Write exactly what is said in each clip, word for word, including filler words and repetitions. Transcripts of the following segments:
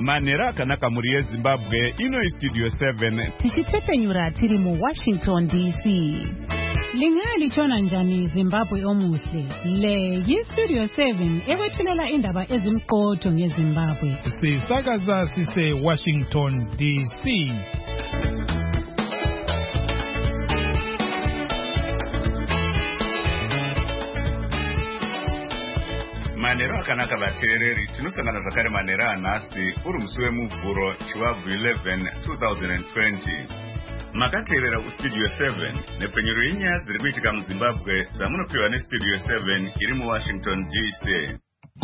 Manera akanaka muri yeZimbabwe ino istudio seven. Tichitepenyura tiri mu Washington D C. Lingali chona njani Zimbabwe omuhle. Le yistudio seven ewethulela indaba ezimqotho ngeZimbabwe. Sisakaza sise Washington D C. Manera akanaka vateereri tinosangana zvakare manera anhasi uri musi wemuvhuro chiwabvu eleven twenty twenty. Makateerera kustudio seven nepfenyuro yenyaya dziri kuitika muZimbabwe dzamunopiwa nestudio seven iri muWashington D C.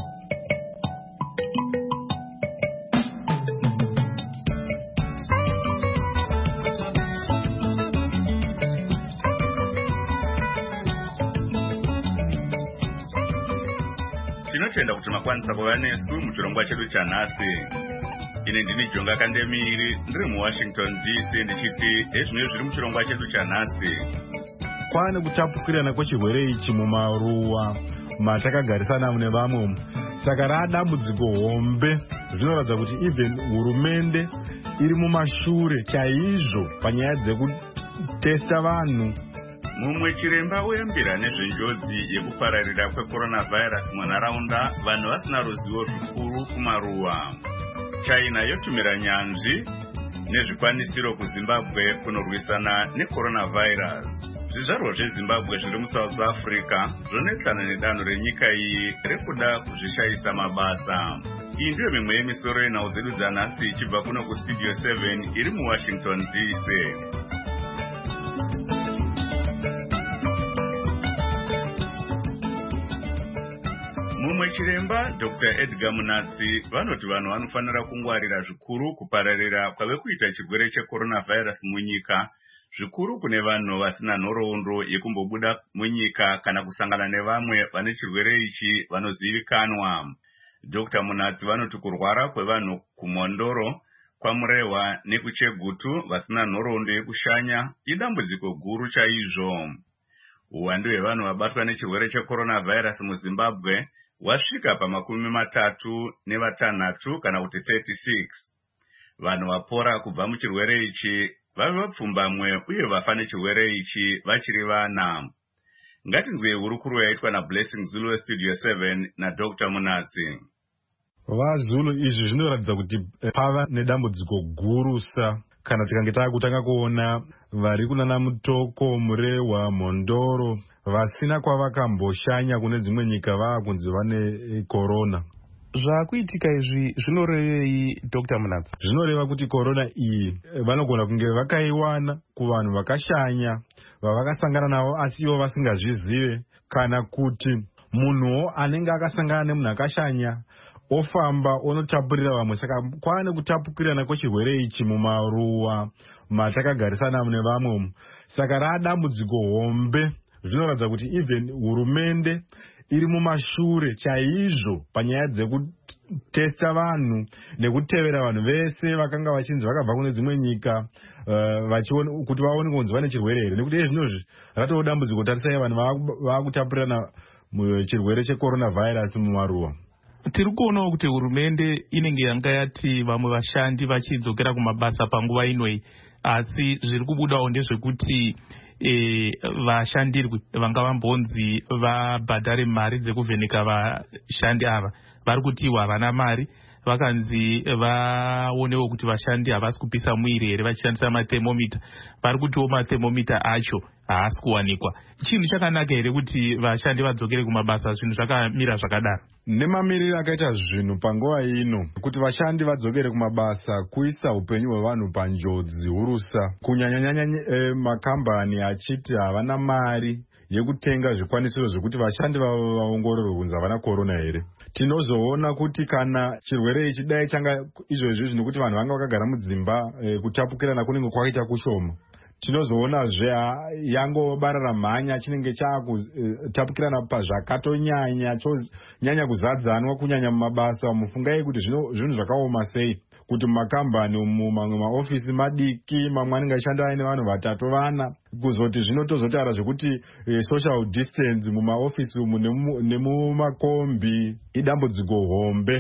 Tinotenda kuti makwanisa kuva nesu muchirongwa chedu chanhasi. Ine ndini Jonga Kandemiri ndiri muWashington D C ndichiti ezvino zviri muchirongwa chedu chanhasi. Kwane kutapukirana kwechirwere ichi mumaruwa matakagarisana nevamwe. Saka radambudziko hombe zvinoratidza kuti even hurumende iri mumashure chaizvo panyaya dzekutesta vanhu. Mumwe chiremba uyambira nezvenjodzi yekupararira kwecoronavirus munharaunda vanhu vasina ruzivo zvikuru kumaruwa. China yotumira nyanzvi nezvikwanisiro kuZimbabwe kunorwisana necoronavirus. Zvizvarwa zveZimbabwe zviri muSouth Africa zvonetsana nedanho renyika iyi rekuda kuzvishayisa mabasa. Iyi ndiyo mimwe yemisoro yenhau dzedu dzanhasi ichibva kuno kustudio seven iri muWashington D C. Mumwe chiremba Doctor Edgar Munatsi vanoti vanhu vanofanira kungwarira zvikuru kupararira kwave kuita chirwere checoronavirus munyika, zvikuru kune vanhu vasina nhoroondo yekumbobuda munyika kana kusangana nevamwe vane chirwere ichi vanozivikanwa. Doctor Munatsi vanoti kurwara kwevanhu kuMondoro, kwaMurehwa nekuChegutu vasina nhoroondo yekushanya idambudziko guru chaizvo. Uwandu hwevanhu vabatwa nechirwere checoronavirus muZimbabwe wasvika pamakumi matatu nevatanhatu kana kuti thirty-six. Vanhu vapora kubva muchirwere ichi vave vapfumbamwe uye vafa nechirwere ichi vachiri vana. Ngatinzwe hurukuro yaitwa naBlessing Zulu westudio seven naDr Munatsi. VaZulu izvi zvinoratidza kuti pava nedambudziko gurusa kana tikange takutanga kuona vari kunana Mutoko, Murehwa, Mondoro vasina kwavakamboshanya kune dzimwe nyika vaakunzi vane corona. Zvakuitika izvi zvinorevei Doctor Munatsi? Zvinoreva kuti corona iyi vanogona kunge vakaiwana kuvanhu vakashanya vavakasangana navo asi ivo vasingazvizive, kana kuti munhuwo anenge akasangana nemunhu akashanya ofamba onotapurira vamwe. Saka kwane kutapukirana kwechirwere ichi mumaruwa matakagarisana nevamwe. Saka radambudziko hombe zvinoratidza kuti even hurumende iri mumashure chaizvo panyaya dzekutesta vanhu nekutevera vanhu vese vakanga vachinzi vakabva kune dzimwe nyika uh, vachiona kuti vaone kunzi vane chirwere here, nekuti ezvinozvi ratoo dambudziko tarisai vanhu vaakutapurirana chirwere checoronavirus mumaruwa. Tiri kuonawo kuti hurumende inenge yanga yati vamwe vashandi vachidzokera kumabasa panguva inoi, asi zviri kubudawo ndezvekuti E, vashandirwi vanga vambonzi vabhadhare mari dzekuvheneka vashandi ava vari kutiwa havana mari. Vakanzi vaonewo kuti vashandi havasi kupisa mwiri here vachishandisa mathermometer. Vari kutiwo mathermometer acho haasi kuwanikwa. Chinhu chakanaka here kuti vashandi vadzokere kumabasa zvinhu zvakamira zvakadaro? Nemamiriro akaita zvinhu panguva ino kuti vashandi vadzokere kumabasa kuisa upenyu hwevanhu panjodzi hurusa, kunyanyanyanya eh, makambani achiti havana mari yekutenga zvikwanisiro zvekuti vashandi vavo vaongororwe kunzi havana corona here. Tinozoona kuti kana chirwere ichi dai changa izvozvo zvinokuti vanhu vanga vakagara mudzimba eh, kutapukirana kunenge kwakaita kushoma, tinozoonazve yangobarara mhanya chinenge chaakutapukirana uh, pazvakatonyanya nyanya kuzadzanwa kunyanya mumabasa. Mufungai kuti zvinhu zvakaoma sei kuti mumakambani mumamwe maofisi madiki mamwe anenge achishanda aine vanhu vatatu vana, kuzoti zvino tozotaura zvekuti eh, social distance mumaofisi umu nemumakombi idambudziko hombe.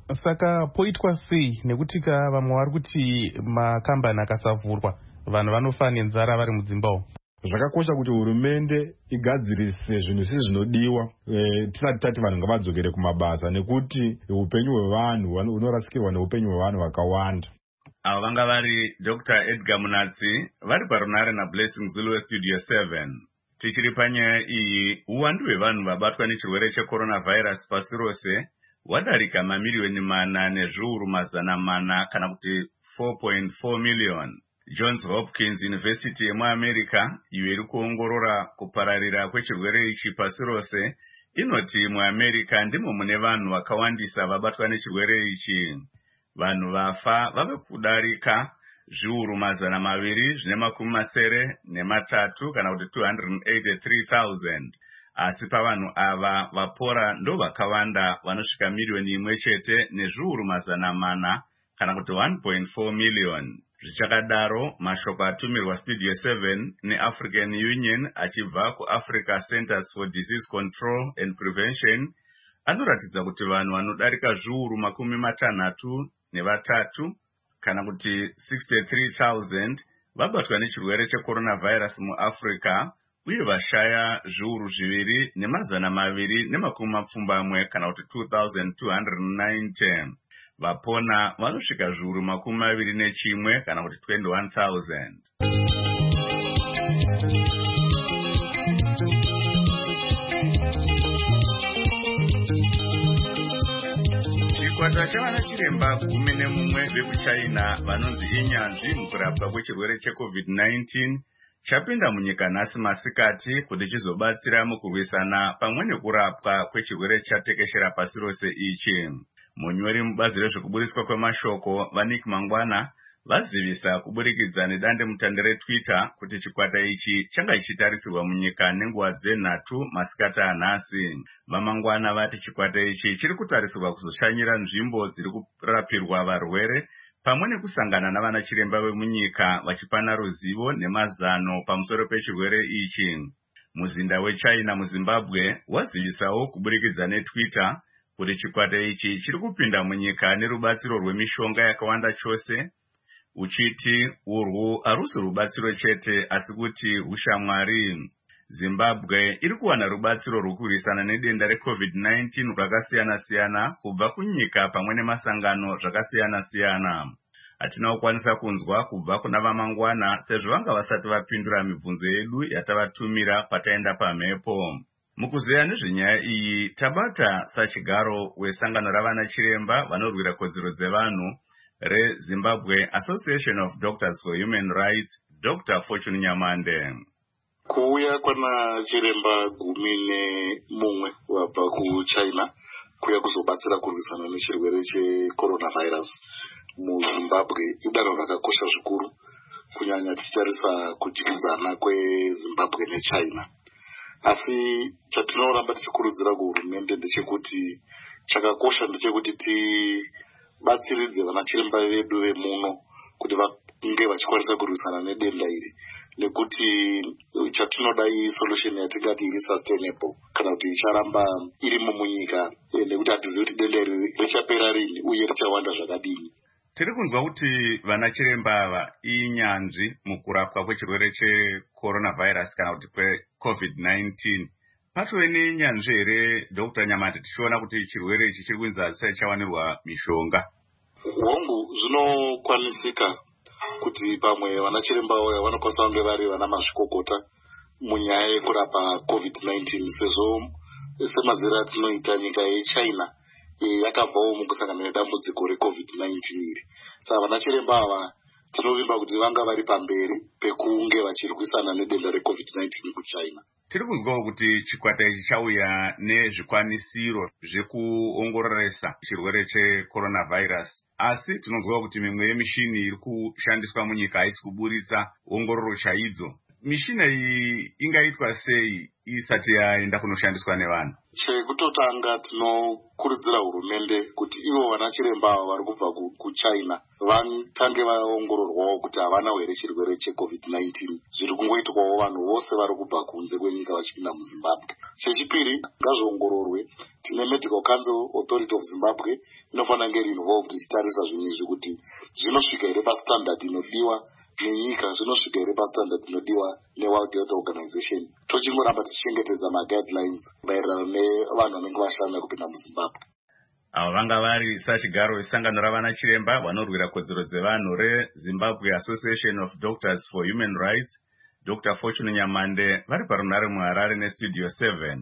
Saka poitwa sei nekuti ka vamwe vari kuti makambani akasavhurwa vanhu vanofa nenzara vari mudzimbawo? Zvakakosha kuti hurumende igadzirise zvinhu zvisi zvinodiwa e, tisati tati vanhu ngavadzokere kumabasa nekuti upenyu hwevanhu unorasikirwa neupenyu hwevanhu vakawanda. Ava vanga vari Doctor Edgar Munatsi vari parunare naBlessing Zulu Studio seven. Tichiri panyaya iyi, uwandu hwevanhu vabatwa nechirwere checoronavirus pasi rose wadarika mamiliyoni mana nezviuru mazana mana kana kuti four point four million. Johns Hopkins University yemuAmerica iyo iri kuongorora kupararira kwechirwere ichi pasi rose inoti muAmerica ndimo mune vanhu vakawandisa vabatwa nechirwere ichi. Vanhu vafa vave kudarika zviuru mazana maviri zvine makumi masere nematatu kana kuti two hundred eighty-three thousand. Asi pavanhu ava vapora ndo vakawanda vanosvika miliyoni imwe chete nezviuru mazana mana kana kuti one point four million. Zvichakadaro, mashoko atumirwa Studio seven neAfrican Union achibva kuAfrica Centers for Disease Control and Prevention anoratidza kuti vanhu vanodarika zviuru makumi matanhatu nevatatu kana kuti sixty-three thousand vabatwa nechirwere checoronavirus muAfrica uye vashaya zviuru zviviri nemazana maviri nemakumi mapfumbamwe kana kuti two thousand two hundred ninety. Vapona vanosvika zviuru makumi maviri nechimwe kana kuti twenty-one thousand. Chikwata chavana chiremba gumi nemumwe vekuchina vanonzi inyanzvi mukurapwa kwechirwere checovid nineteen chapinda munyika nhasi masikati kuti chizobatsira mukurwisana pamwe nekurapwa kwechirwere chatekeshera pasi rose ichi. Munyori mubazi rezvekuburiswa kwemashoko vaNick Mangwana vazivisa kuburikidza nedande mutande reTwitter kuti chikwata ichi changa chichitarisirwa munyika nenguva dzenhatu masikati anhasi. Vamangwana vati chikwata ichi chiri kutarisirwa kuzoshanyira nzvimbo dziri kurapirwa varwere pamwe nekusangana navana chiremba vemunyika vachipana ruzivo nemazano pamusoro pechirwere ichi. Muzinda weChina muZimbabwe wazivisawo kuburikidza neTwitter kuti chikwata ichi chiri kupinda munyika nerubatsiro rwemishonga yakawanda chose, uchiti urwu harusi rubatsiro chete asi kuti ushamwari. Zimbabwe iri kuwana rubatsiro rwokurwisana nedenda recovid nineteen rwakasiyana siyana kubva kunyika pamwe nemasangano zvakasiyana siyana. Hatina kukwanisa kunzwa kubva kuna vamangwana sezvo vanga vasati vapindura mibvunzo yedu yatavatumira pataenda pamhepo. Mukuzeya nezvenyaya iyi tabata sachigaro wesangano ravana chiremba vanorwira kodzero dzevanhu reZimbabwe Association of Doctors for Human Rights, Doctor Fortune Nyamande. Kuuya kwana chiremba gumi nemumwe wabva kuChina kuya kuzobatsira kurwisana nechirwere checoronavirus muZimbabwe idanho rakakosha zvikuru, kunyanya tichitarisa kudyidzana kweZimbabwe neChina. Asi chatinoramba tichikurudzira kuhurumende ndechekuti chakakosha ndechekuti tibatsiridze vana chiremba vedu vemuno kuti vange vachikwanisa kurwisana nedenda iri, nekuti chatinoda iyi solution yatingati iri sustainable kana kuti icharamba irimo munyika, nekuti hatizivi kuti denda iri richapera rini uye richawanda zvakadini. Tiri kunzwa kuti vana chiremba ava inyanzvi mukurapwa kwechirwere checoronavirus kana kuti kwecovid nineteen. Patove nenyanzvi here Doctor Nyamande tichiona kuti chirwere ichi chiri kunzi hachisati chawanirwa mishonga? Hongu zvinokwanisika kuti pamwe vana chiremba vaya vanokwanisa kunge vari vana mazvikokota munyaya yekurapa covid nineteen, sezvo semazera atinoita nyika yeChina yakabvawo mukusangana nedambudziko recovid nineteen iri. Saka vana chiremba ava tinovimba kuti vanga vari pamberi pekunge vachirwisana nedenda recovid nineteen kuChina. Tiri kunzwawo kuti chikwata ichi chauya nezvikwanisiro zvekuongororesa chirwere checoronavirus, asi tinonzwawo kuti mimwe yemishini iri kushandiswa munyika haisi kuburitsa ongororo chaidzo. mishina iyi ingaitwa sei isati yaenda kunoshandiswa nevanhu? Chekutotanga tinokurudzira hurumende kuti ivo vana chiremba ava vari kubva kuchina vatange vaongororwawo kuti havana here chirwere checovid nineteen. Zviri kungoitwawo vanhu vose vari kubva kunze kwenyika vachipinda muzimbabwe. Chechipiri, ngazviongororwe. Tine Medical Council Authority of Zimbabwe inofanira kunge iri involved ichitarisa zvinhu izvi kuti zvinosvika here pastandard inodiwa nenyika, zvinosvika here pastandard inodiwa neWorld Health Organization. Tochingoramba tichichengetedza maguidelines maererano nevanhu vanenge vashanda kupinda muzimbabwe. Avo vanga vari sachigaro isangano ravana chiremba vanorwira kodzero dzevanhu reZimbabwe Association of Doctors for Human Rights, Doctor Fortune Nyamande, vari parunhare muHarare neStudio seven.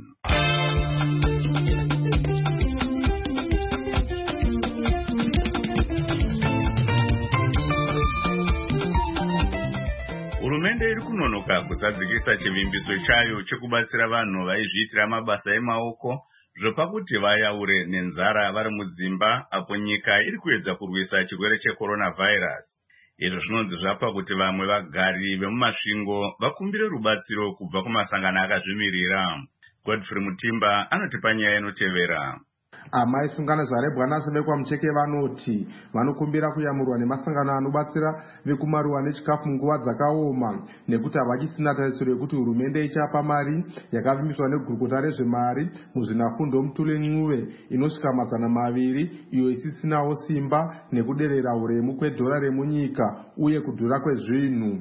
Hurumende iri kunonoka kuzadzikisa chivimbiso chayo chekubatsira vanhu vaizviitira mabasa emaoko zvopakuti vayaure nenzara vari mudzimba apo nyika iri kuedza kurwisa chirwere checoronavirus. Izvo zvinonzi zvapa kuti vamwe vagari vemumasvingo vakumbire rubatsiro kubva kumasangano akazvimirira. Godfrey Mutimba anotipa nyaya inotevera. Amai sungano zvarebwa nazo vekwamucheke vanoti vanokumbira kuyamurwa nemasangano anobatsira vekumaruwa nechikafu munguva dzakaoma nekuti havachisina tarisiro yekuti hurumende ichapa mari yakavimbiswa negurukota rezvemari muzvinafundo mutule ncuve inosvika mazana maviri iyo isisinawo simba nekuderera uremu kwedhora remunyika uye kudhura kwezvinhu.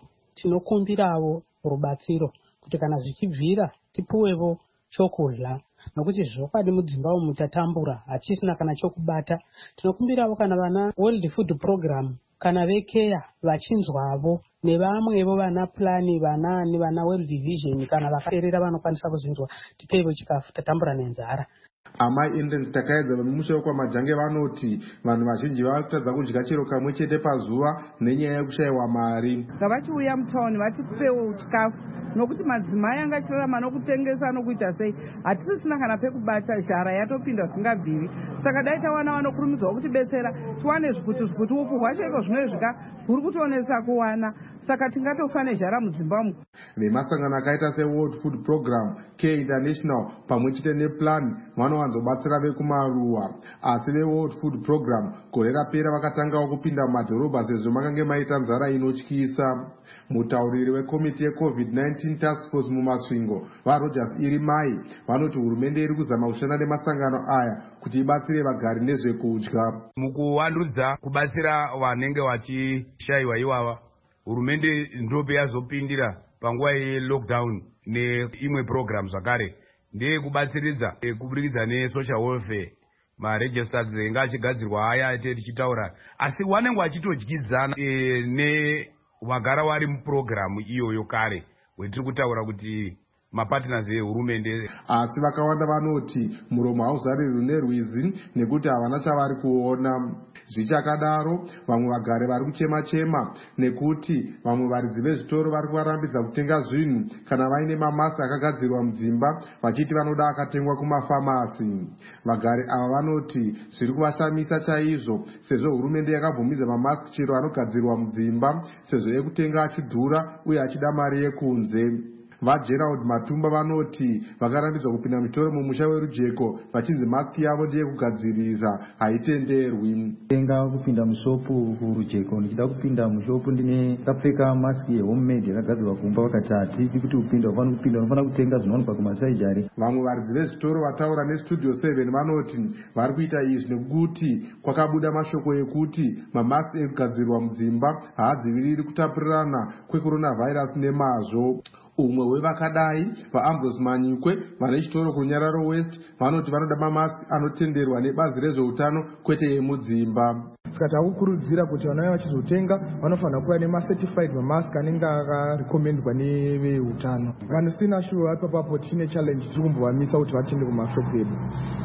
Tinokumbirawo rubatsiro kuti kana zvichibvira tipuwevo chokudya nokuti zvokwadi mudzimba umu tatambura hatisina kana chokubata. Tinokumbirawo kana vana World Food Program kana vekeya vachinzwavo nevamwevo vana plani vanani vana World Vision kana vakaterera vanokwanisa kuzinzwa tipevo chikafu tatambura nenzara. Amai ende takaedza vemumusha wekwamajange vanoti vanhu vazhinji vakutadza kudya chero kamwe chete pazuva nenyaya yekushayiwa mari. Ngavachiuya mutauni vatipewo chikafu nokuti madzimai angachirarama nokutengesa nokuita sei hatisisina kana pekubata, zhara yatopinda zvisingabviri. Saka dai tawana vanokurumidzawo kutibetsera tiwane zvikutu zvikutu upu hwachaiko zvinoizvika huri kutoonesa kuwana, saka tingatofa nezhara mudzimba umu. Vemasangano akaita seWorld Food Program, Care International pamwe chete neplan vanowanzobatsira vekumaruwa, asi veWorld Food Program gore rapera vakatangawo kupinda mumadhorobha sezvo makange maita nzara inotyisa. Mutauriri wekomiti yeCovid nineteen Task Force mumasvingo vaRogers Irimai vanoti hurumende iri kuzama kushanda nemasangano aya kuti ibatsire vagari nezvekudya. Mukuvandudza kubatsira vanenge vachishayiwa ivava, hurumende ndope yazopindira panguva yelockdown neimwe program zvakare ndeye kubatsiridza kuburikidza nesocial welfare maregistered enge achigadzirwa aya ate tichitaura, asi wanenge wachitodyidzana e, nevagara vari muprogramu iyoyo kare wetiri kutaura kuti mapartners ehurumende. Asi vakawanda vanoti muromo hauzarirwi nerwizi nekuti havana chavari kuona. Zvichakadaro vamwe vagari vari kuchema chema nekuti vamwe varidzi vezvitoro vari kuvarambidza kutenga zvinhu kana vaine mamasi akagadzirwa mudzimba vachiti vanoda akatengwa kumafamasi. Vagari ava vanoti zviri kuvashamisa chaizvo sezvo hurumende yakabvumidza mamasi chero anogadzirwa mudzimba sezvo ekutenga achidhura uye achida mari yekunze. VaGerald Matumba vanoti vakarambidzwa kupinda mitoro mumusha werujeko vachinzi masiki yavo ndiye kugadzirisa haitenderwi. Tenga kupinda mushopu kurujeko ndichida kupinda mushopu ndine kapfeka masiki yehomemade yakagadzirwa kumba vakati hatidi kuti upinda ufana kupinda unofana kutenga zvinowanikwa kumasaijari. Vamwe varidzi vezvitoro vataura neStudio seven vanoti vari kuita izvi nekuti kwakabuda mashoko ekuti mamasiki ekugadzirwa mudzimba haadziviriri kutapurirana kwecoronavirus nemazvo. Umwe wevakadai vaAmbrose Manyikwe vane chitoro kuNyararo West vanoti vanoda mamasiki anotenderwa nebazi rezveutano kwete yemudzimba. Saka takukurudzira kuti vana vachizotenga vanofanira kuva nemacertified mamasiki anenge akarekomendwa neveutano. Vanosina shuwa ipapapo tine challenge tiri kumbovamisa kuti vatende kumashopu edu.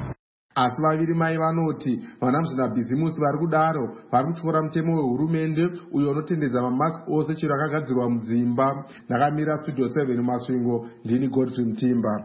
Asi vaviri mai vanoti vanamuzvina bhizimusi vari kudaro vari kutyora mutemo wehurumende uyo unotendedza mamasiki ose chero akagadzirwa mudzimba. Ndakamira Studio seven Masvingo, ndini Godfrey Mutimba.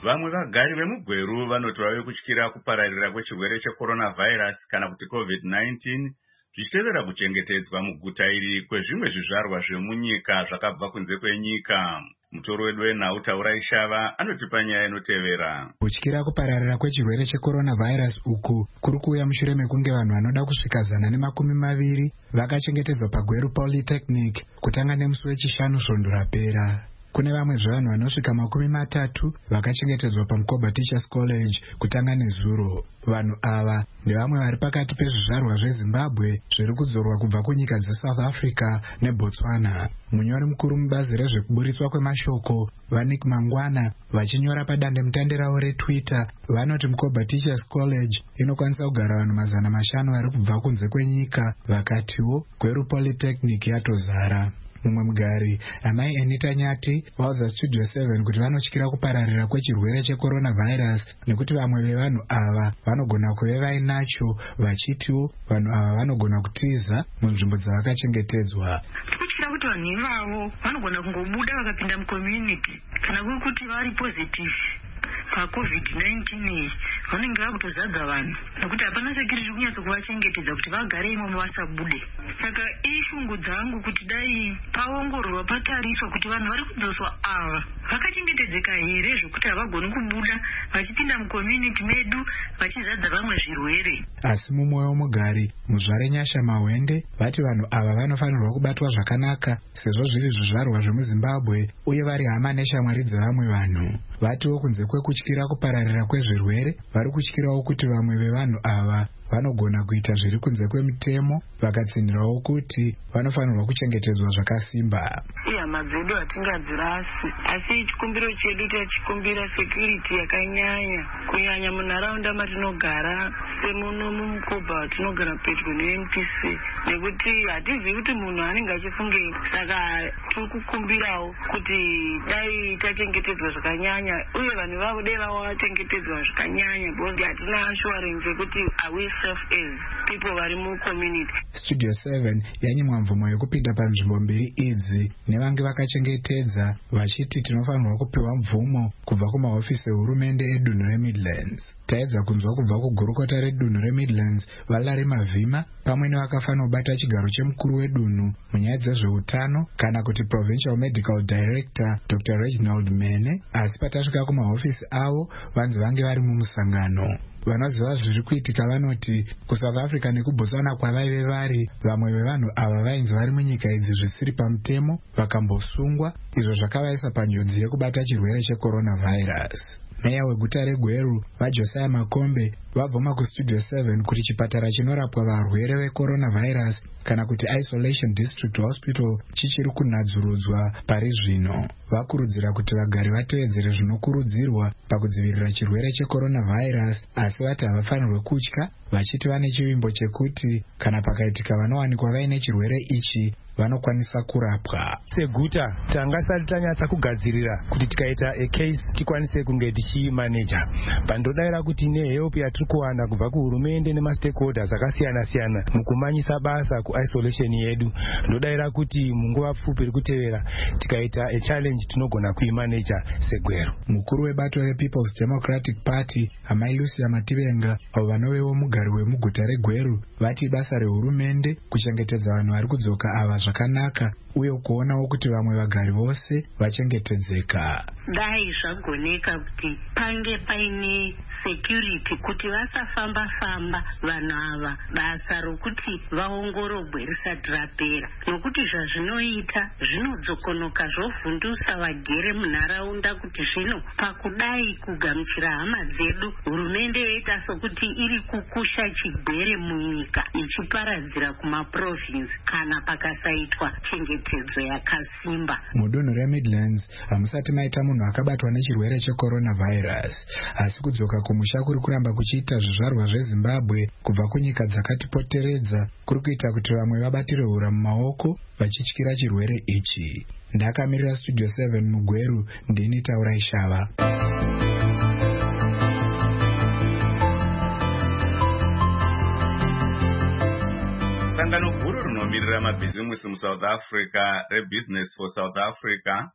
Vamwe vagari vemugweru vanoti vave kutyira kupararira kwechirwere cheCoronavirus kana kuti covid nineteen zvichitevera kuchengetedzwa muguta iri kwezvimwe zvizvarwa zvemunyika zvakabva kunze kwenyika. Mutoro wedu wenhau Taurai Shava anotipa nyaya inotevera. Kutyira kupararira kwechirwere cheCoronavirus uku kuri kuuya mushure mekunge vanhu vanoda kusvika zana nemakumi maviri vakachengetedzwa paGweru Polytechnic kutanga nemusi wechishanu svondo rapera. Kune vamwe zvevanhu vanosvika makumi matatu vakachengetedzwa paMukoba Teachers College kutanga nezuro. Vanhu ava ndevamwe vari pakati pezvizvarwa zveZimbabwe zviri kudzorwa kubva kunyika dzeSouth Africa neBotswana. Munyori mukuru mubazi rezvekuburitswa kwemashoko Vanik Mangwana vachinyora padandemutande ravo reTwitter vanoti Mukoba Teachers College inokwanisa kugara vanhu mazana mashanu vari kubva kunze kwenyika, vakatiwo Gweru Polytechnic yatozara. Mumwe mugari amai Anita Nyati vauza Studio seven kuti vanotyira kupararira kwechirwere cheCoronavirus nekuti vamwe vevanhu ava vanogona kuve vainacho, vachitiwo vanhu ava vanogona kutiza munzvimbo dzavakachengetedzwa. Kutyira kuti vanhu ivavo vanogona kungobuda vakapinda mucommunity kana kuri kuti vari positive pacovid nineteen vanenge vakutozadza vanhu nekuti hapana security kunyatso kuvachengetedza kuti vagare imomo vasabude. Saka ishungu dzangu kuti dai paongororwa patariswa kuti vanhu vari kudzoswa ava vakachengetedzeka here zvokuti havagoni kubuda vachipinda mucommunity medu vachizadza vamwe zvirwere. Asi mumwe womugari muzvare Nyasha Mahwende vati vanhu ava vanofanirwa kubatwa zvakanaka sezvo zviri zvizvarwa zvemuZimbabwe uye vari hama neshamwari dzevamwe vanhu. Vatiwo kunze kwekutyira kupararira kwezvirwere vari kutyirawo kuti vamwe vevanhu ava vanogona kuita zviri kunze kwemutemo vakatsinhirawo kuti vanofanirwa kuchengetedzwa zvakasimba. Ihama dzedu hatingadzirasi, asi chikumbiro chedu tachikumbira security yakanyanya kunyanya munharaunda matinogara semuno mumukoba watinogara pedyo neM T C, nekuti hatizivi kuti munhu anenge achifungei. Saka tiri kukumbirawo kuti dai tachengetedzwa zvakanyanya uye vanhu vavo dai vachengetedzwa zvakanyanya because hatina assurance kuti awe safe as people vari mucommunity. Studio seven yanyimwa mvumo yekupinda panzvimbo mbiri idzi nevange vakachengetedza vachiti tinofanirwa kupiwa mvumo kubva kumahofisi ehurumende edunhu reMidlands. Taedza kunzwa kubva kugurukota redunhu reMidlands Valerie Mavhima pamwe nevakafanira kubata chigaro chemukuru wedunhu munyaya dzezveutano kana kuti Provincial Medical Director Doctor Reginald Mene, asi patasvika kumahofisi avo vanzi vange vari mumusangano. Vanoziva zviri kuitika vanoti kuSouth Africa nekuBotswana kwavaive vari vamwe vevanhu ava vainzi vari munyika idzi zvisiri pamutemo vakambosungwa, izvo zvakavaisa panjodzi yekubata chirwere cheCoronavirus. Meya weguta reGweru vaJosiah Makombe vabvuma kuStudio seven kuti chipatara chinorapwa varwere veCoronavirus kana kuti Isolation District Hospital chichiri kunadzurudzwa pari zvino. Vakurudzira kuti vagari vatevedzere zvinokurudzirwa pakudzivirira chirwere cheCoronavirus, asi vati havafanirwe kutya, vachiti vane chivimbo chekuti kana pakaitika vanowanikwa vaine chirwere ichi vanokwanisa kurapwa. Seguta tangasati tanyatsa kugadzirira kuti tikaita a case tikwanise kunge tichimaneja. Pandodaira kuti nehelp yatiri kuwana kubva kuhurumende nemastakeholders akasiyana siyana mukumanyisa basa kuisolation yedu, ndodaira kuti munguva pfupi iri kutevera tikaita a challenge tinogona kuimaneja seGweru. Mukuru webato rePeople's Democratic Party amai Lucia Mativenga avo vanovewo mugari wemuguta reGweru vati basa rehurumende kuchengetedza vanhu vari kudzoka ava zvakanaka uye kuonawo kuti vamwe vagari vose vachengetedzeka. Dai zvagoneka kuti pange paine security kuti vasafamba famba vanhu ava basa rokuti vaongorogwe risati rapera, nokuti zvazvinoita zvinodzokonoka zvovhundusa vagere munharaunda kuti zvino pakudai kugamuchira hama dzedu hurumende yoita sokuti iri kukusha chigwere munyika ichiparadzira kumaprovinsi kana pakasaitwa chengetedzo yakasimba. Mudunhu reMidlands hamusati maita munhu akabatwa nechirwere cheCoronavirus, asi kudzoka kumusha kuri kuramba kuchiita zvizvarwa zveZimbabwe kubva kunyika dzakatipoteredza kuri kuita kuti vamwe vabatire hura mumaoko vachityira chirwere ichi. Ndakamirira Studio seven muGweru, ndini Taurai Shava. Sangano guru rinomirira mabhizimusi muSouth Africa reBusiness for South Africa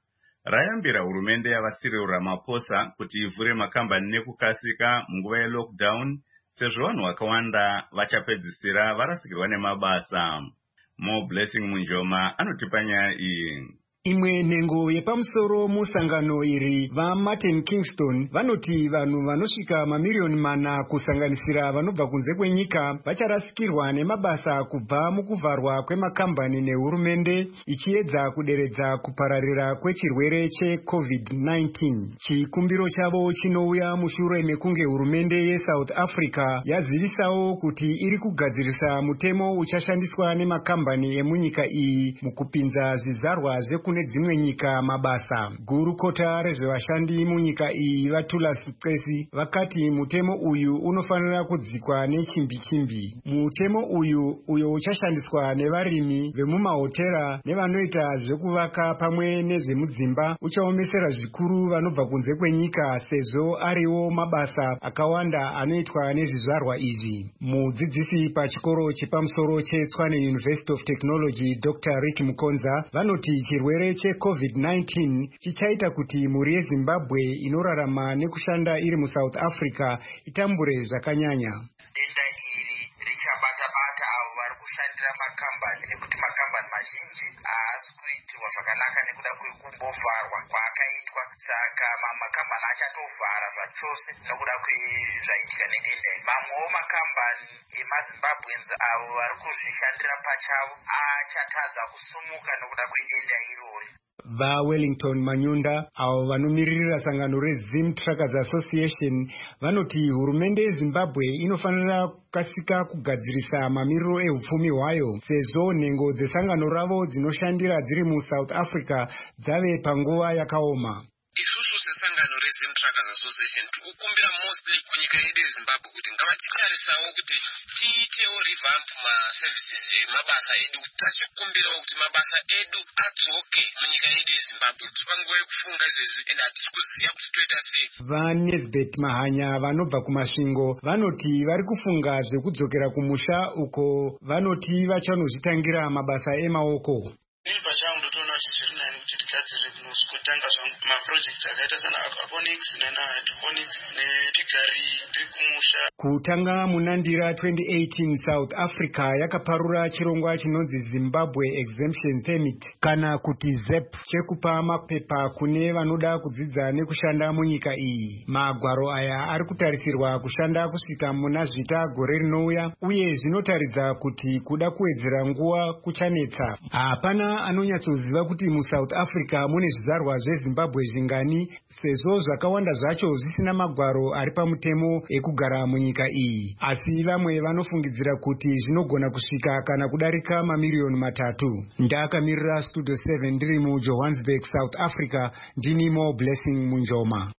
rayambira hurumende yavaCyril Ramaphosa kuti ivhure makambani nekukasika munguva yelockdown sezvo vanhu vakawanda vachapedzisira varasikirwa nemabasa. Mo Blessing Munjoma anotipa nyaya iyi. Imwe nhengo yepamusoro musangano iri vaMartin Kingston vanoti vanhu vanosvika mamiliyoni mana kusanganisira vanobva kunze kwenyika vacharasikirwa nemabasa kubva mukuvharwa kwemakambani nehurumende ichiedza kuderedza kupararira kwechirwere checovid nineteen. Chikumbiro chavo chinouya mushure mekunge hurumende yeSouth Africa yazivisawo kuti iri kugadzirisa mutemo uchashandiswa nemakambani emunyika iyi mukupinza zvizvarwa zvekune dzimwe nyika mabasa. Gurukota rezvevashandi munyika iyi vaTulas Mqesi vakati mutemo uyu unofanira kudzikwa nechimbi-chimbi. Mutemo uyu uyo uchashandiswa nevarimi vemumahotera nevanoita zvekuvaka pamwe nezvemudzimba uchaomesera zvikuru vanobva kunze kwenyika sezvo ariwo mabasa akawanda anoitwa nezvizvarwa izvi. Mudzidzisi pachikoro chepamusoro cheTshwane University of Technology Doctor Rick Mukonza vanoti chirwere checovid nineteen chichaita kuti mhuri yeZimbabwe inorarama nekushanda iri muSouth Africa itambure zvakanyanya. Denda iri richabata-bata avo vari kushandira makambani nekuti makambani mazhinji haasi kuitirwa zvakanaka nekuda kwekumbofarwa kwaakaitwa. Saka mamwe makambani achatovhara zvachose nokuda kwezvaitika nedenda iri. Mamwewo makambani emaZimbabweans avo vari kuzvishandira pachavo achatadza kusumuka nokuda kwedenda irori. VaWellington Manyunda avo vanomiririra sangano reZim Truckers Association vanoti hurumende yeZimbabwe inofanira kukasika kugadzirisa mamiriro ehupfumi hwayo sezvo nhengo dzesangano ravo dzinoshandira dziri muSouth Africa dzave panguva yakaoma. Isusu sesangano reZim Truckers Association tikukumbira mostly kunyika yedu yeZimbabwe kuti ngavatitarisawo kuti tiitewo revamp maservices emabasa edu, tachikumbirawo kuti mabasa edu adzoke munyika yedu yeZimbabwe kuti panguva yekufunga izvezvi ende hatisi kuziva kuti toita sei. VaNesbeth Mahanya vanobva kumasvingo vanoti vari kufunga zvekudzokera kumusha uko vanoti vachanozvitangira mabasa emaoko. Ini pachangu ndotoona kuti zviri nani kuti tigadzire kutanga zvangu maprojekti akaita sana aquaponics nehydroponics nepigari ndiri kumusha. Kutanga munandira twenty eighteen South Africa yakaparura chirongwa chinonzi Zimbabwe Exemption Permit kana kuti Z E P chekupa mapepa kune vanoda kudzidza nekushanda munyika iyi. Magwaro aya ari kutarisirwa kushanda kusvika muna zvita gore rinouya uye zvinotaridza kuti kuda kuwedzera nguva kuchanetsa. Hapana anonyatsoziva kuti muSouth Africa mune zvizvarwa zveZimbabwe zvingani sezvo zvakawanda zvacho zvisina magwaro ari pamutemo ekugara munyika iyi. Asi vamwe vanofungidzira kuti zvinogona kusvika kana kudarika mamiliyoni matatu. Ndakamirira Studio seven ndiri muJohannesburg, South Africa, ndini Mo Blessing Munjoma.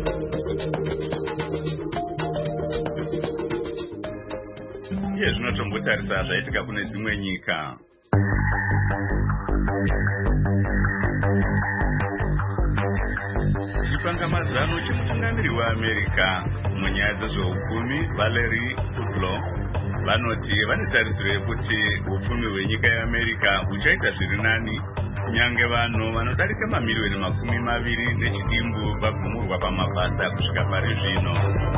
Iye zvinotombotarisa zvaitika kune dzimwe nyika. Chipangamazano chemutungamiri weAmerica munyaya dzezveupfumi Valerie Kudlow vanoti vanetarisiro yekuti upfumi hwenyika yeAmerica huchaita zviri nani kunyange vanhu vanodarika mamiliyoni makumi maviri nechidimbu vagumurwa pamabasa kusvika pari zvino.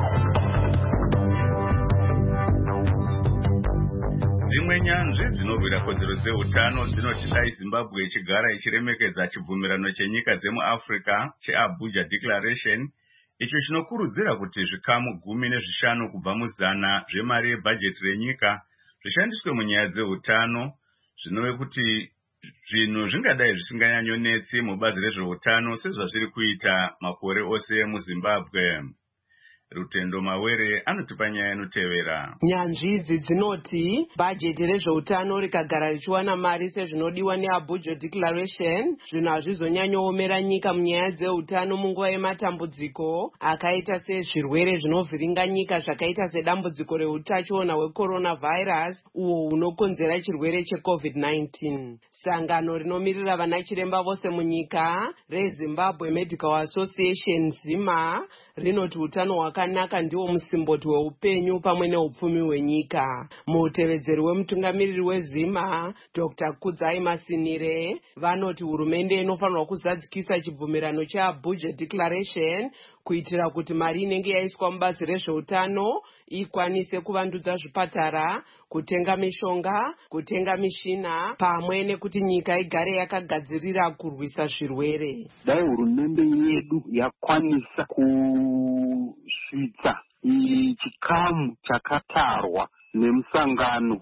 Dzimwe nyanzvi dzinorwira kodzero dzeutano dzinoti dai Zimbabwe ichigara ichiremekedza chibvumirano chenyika dzemuAfrica cheAbuja Declaration, icho chinokurudzira kuti zvikamu gumi nezvishanu kubva muzana zvemari yebhajeti renyika zvishandiswe munyaya dzeutano, zvinove kuti zvinhu zvingadai zvisinganyanyonetsi mubazi rezveutano sezvazviri kuita makore ose muZimbabwe. Rutendo Mawere anotipa nyaya inotevera. Nyanzvi idzi dzinoti bhajeti rezveutano rikagara richiwana mari sezvinodiwa neAbuja Declaration, zvinhu hazvizonyanyoomera nyika munyaya dzeutano munguva yematambudziko akaita sezvirwere zvinovhiringa nyika zvakaita sedambudziko reutachiona hwecoronavirus uwo hunokonzera chirwere checovid nineteen. Sangano rinomirira vanachiremba vose munyika reZimbabwe Medical Association, Zima, rinoti utano hwaka yakanaka ndiwo musimboti weupenyu pamwe neupfumi hwenyika. Mutevedzeri wemutungamiriri wezima Dr Kudzai Masinire vanoti hurumende inofanirwa kuzadzikisa chibvumirano cheAbuja Declaration kuitira kuti mari inenge yaiswa mubazi rezveutano ikwanise kuvandudza zvipatara, kutenga mishonga, kutenga mishina, pamwe nekuti nyika igare yakagadzirira kurwisa zvirwere. Dai hurumende yedu yakwanisa kusvitsa chikamu chakatarwa nemusangano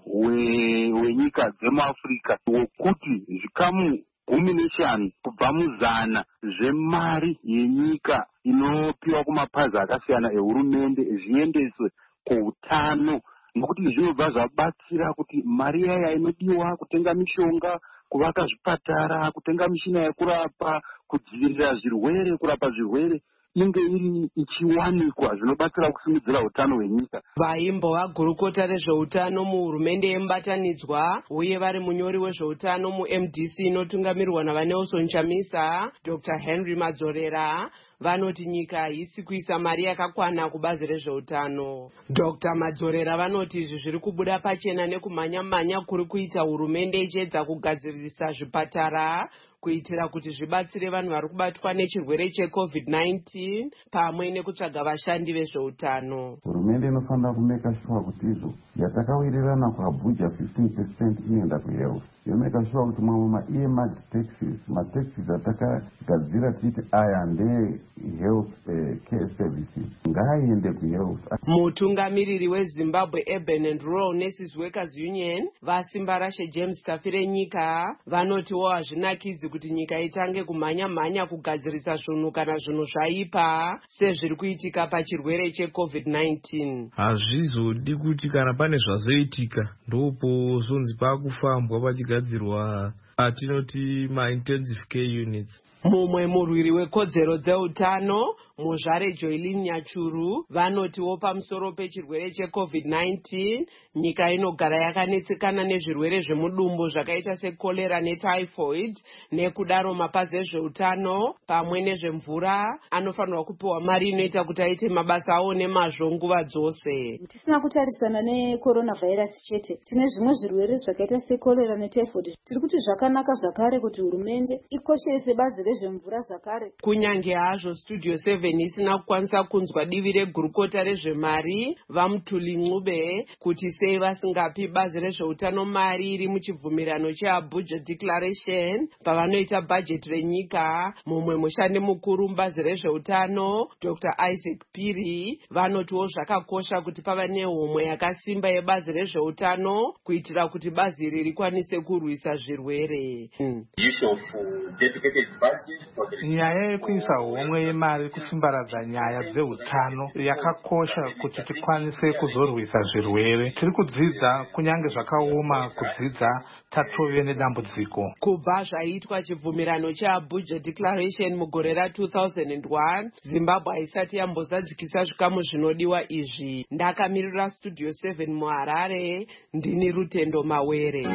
wenyika dzemuAfrica wekuti zvikamu gumi neshanu kubva muzana zvemari yenyika inopiwa kumapazi akasiyana ehurumende zviendeswe kuutano, nokuti zvinobva zvabatsira kuti mari yaya inodiwa kutenga mishonga, kuvaka zvipatara, kutenga mishina yekurapa, kudzivirira zvirwere, kurapa zvirwere inge iri ichiwanikwa, zvinobatsira kusimudzira utano hwenyika. Vaimbova gurukota rezveutano muhurumende yemubatanidzwa uye vari munyori wezveutano mu-M D C inotungamirwa naVanelson Chamisa, Dr Henry Madzorera vanoti nyika haisi kuisa mari yakakwana kubazi rezveutano. Dr Madzorera vanoti izvi zviri kubuda pachena nekumhanya-mhanya kuri kuita hurumende ichiedza kugadzirisa zvipatara kuitira kuti zvibatsire vanhu vari kubatwa nechirwere checovid nineteen pamwe nekutsvaga vashandi vezveutano. Hurumende inofanira kumeka sure kuti izvo yatakawirirana kuAbuja fifteen percent inoenda kuhealth. Yomeka sure kuti mamwe ma-earmarked taxes, mataxes atakagadzira tichiti aya ndee health uh, care services ngaaende kuhealth. Mutungamiriri weZimbabwe Urban and Rural Nurses Workers Union vasimba rashe James Tafire nyika vanotiwo hazvinakidzi kuti nyika itange kumhanya-mhanya kugadzirisa zvinhu kana zvinhu zvaipa sezviri kuitika pachirwere checovid nineteen. Hazvizodi kuti kana pane zvazoitika ndopo zonzi pakufambwa pachigadzirwa atinoti ma-intensive care units. Mumwe murwiri wekodzero dzeutano muzvare Joylin Nyachuru vanotiwo pamusoro pechirwere checovid nineteen nyika inogara yakanetsekana nezvirwere zvemudumbu zvakaita sekolera netyphoid, nekudaro mapazi ezveutano pamwe nezvemvura anofanirwa kupiwa mari inoita kuti aite mabasa awo nemazvo nguva dzose. Tisina kutarisana necoronavirus chete, tine zvimwe zvirwere zvakaita sekolera netyphoid. Tiri kuti zvakanaka zvakare kuti hurumende ikoshese bazi rezvemvura zvakare. Kunyange hazvo Studio seven isina kukwanisa kunzwa divi regurukota rezvemari vaMutuli Ncube kuti sei vasingapi bazi rezveutano mari iri muchibvumirano cheAbuja Declaration pavanoita bhajeti renyika. Mumwe mushandi mukuru mubazi rezveutano Dr Isaac Piri vanotiwo zvakakosha kuti pava nehomwe yakasimba yebazi rezveutano kuitira kuti bazi iri rikwanise kurwisa zvirwere. Hmm. Nyaya yekuisa homwe yemari kusimbaradza nyaya dzeutano yakakosha kuti tikwanise kuzorwisa zvirwere. Tiri kudzidza kunyange zvakaoma kudzidza tatove nedambudziko. Kubva zvaitwa chibvumirano cheAbuja Declaration mugore ra two thousand one Zimbabwe haisati yambozadzikisa zvikamu zvinodiwa izvi. Ndakamirira Studio seven muHarare, ndini Rutendo Mawere.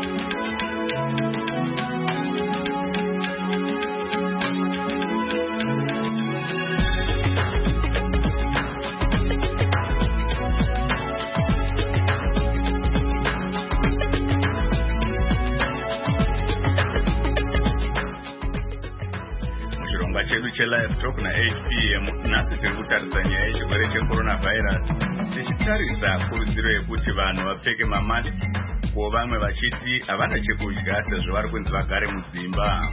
chedu chelive talk na-eight p m nhasi tiri kutarisa nyaya yechirwere checoronavirus tichitarisa kurudziro yekuti vanhu vapfeke mamask, ko vamwe vachiti havana chekudya sezvo vari kunzi vagare mudzimba.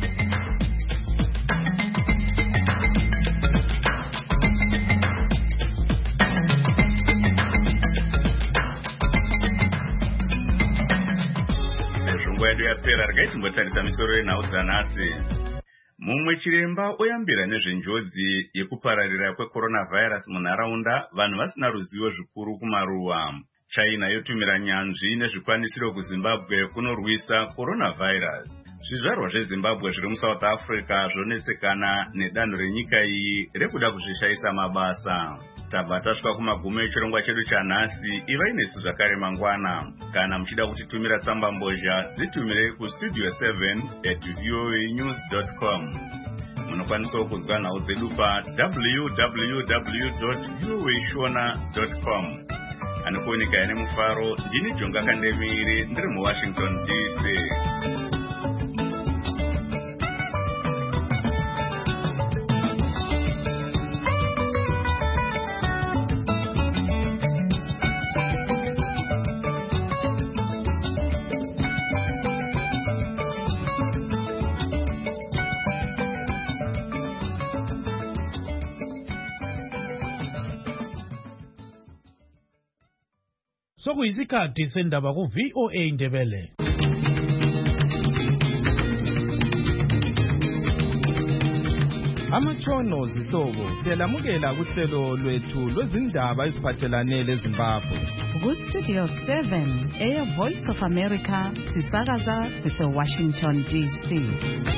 Sezvo nguva yedu yapera, regai timbotarisa misoro yenhau dzanhasi. Mumwe chiremba oyambira nezvenjodzi yekupararira kwecoronavirus munharaunda vanhu vasina ruzivo zvikuru kumaruwa. China yotumira nyanzvi nezvikwanisiro kuZimbabwe kunorwisa coronavirus. Zvizvarwa zveZimbabwe zviri muSouth Africa zvonetsekana nedanho renyika iyi rekuda kuzvishaisa mabasa. Tabva tasvika kumagumo echirongwa chedu chanhasi. Ivai nesu zvakare mangwana. Kana muchida kutitumira tsamba mbozha, dzitumire kustudio seven at voanews dot com. munokwanisa kuzwa nhau dzedu pa w w w dot voa shona dot com. Anokuoneka ine mufaro, ndini Jonga Kandemiri, ndiri muWashington D C. Sokuyisikhathi sendaba ku V O A Ndebele. Amachono zihlobo siyalamukela kuhlelo lwethu lwezindaba eziphathelane leZimbabwe. Ku-Studio seven, Air Voice of America, sisakaza sise-Washington D C.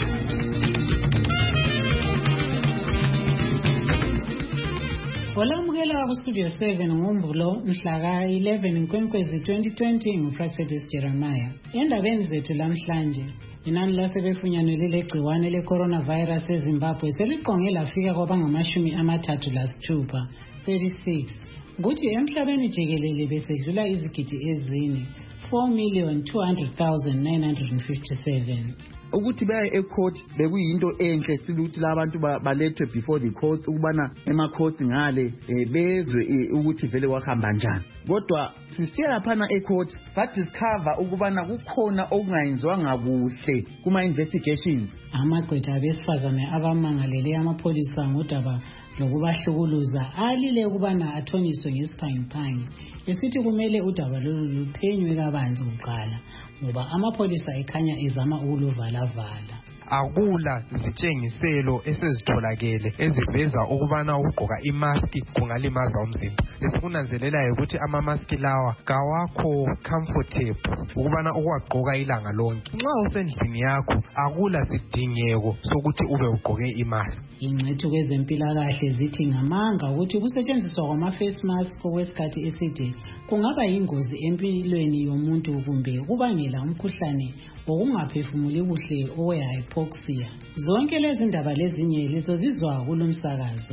Olamukela ku-Studio seven ngoMvulo mhla ka-eleven Nkwenkwezi twenty twenty nguPraxedis Jeremiah. Endabeni zethu lamhlanje, inani lasebefunyanwe legciwane le-coronavirus eZimbabwe seliqonge lafika kwabangamashumi amathathu lasithupha, thirty-six. Kuthi emhlabeni jikelele besedlula izigidi ezine, four million two hundred thousand nine hundred fifty-seven. Ukuthi baye ecourt bekuyinto enhle siluthi labantu balethwe before the court ukubana ema court ngale bezwe ukuthi vele wahamba njani. Kodwa sisiya laphana ecourt sa discover ukubana kukhona okungayenzwanga kuhle kuma investigations. Amagqwetha abesifazane abamangalele amapholisa ngodaba lokubahlukuluza alile ukubana athoniswe ngesiphangiphangi esithi kumele udaba lolu luphenywe kabanzi kuqala ngoba amapholisa ekhanya ezama ukuluvala-vala. Akula zitshengiselo esezitholakele eziveza ukubana ukugqoka imaski kungalimaza umzimba. Esikunanzelelayo ukuthi ama-maski lawa kawakho comfortable ukubana ukuwagqoka ilanga lonke. Nxa usendlini yakho akula sidingeko sokuthi ube ugqoke imaski. Ingcithu kwezempilakahle zithi ngamanga ukuthi ukusetshenziswa kwama-face mask okwesikhathi eside kungaba yingozi empilweni yomuntu kumbe kubangela umkhuhlane wokungaphefumuli kuhle owe-hypoxia. Zonke lezi ndaba lezinye lizozizwa kulomsakazo.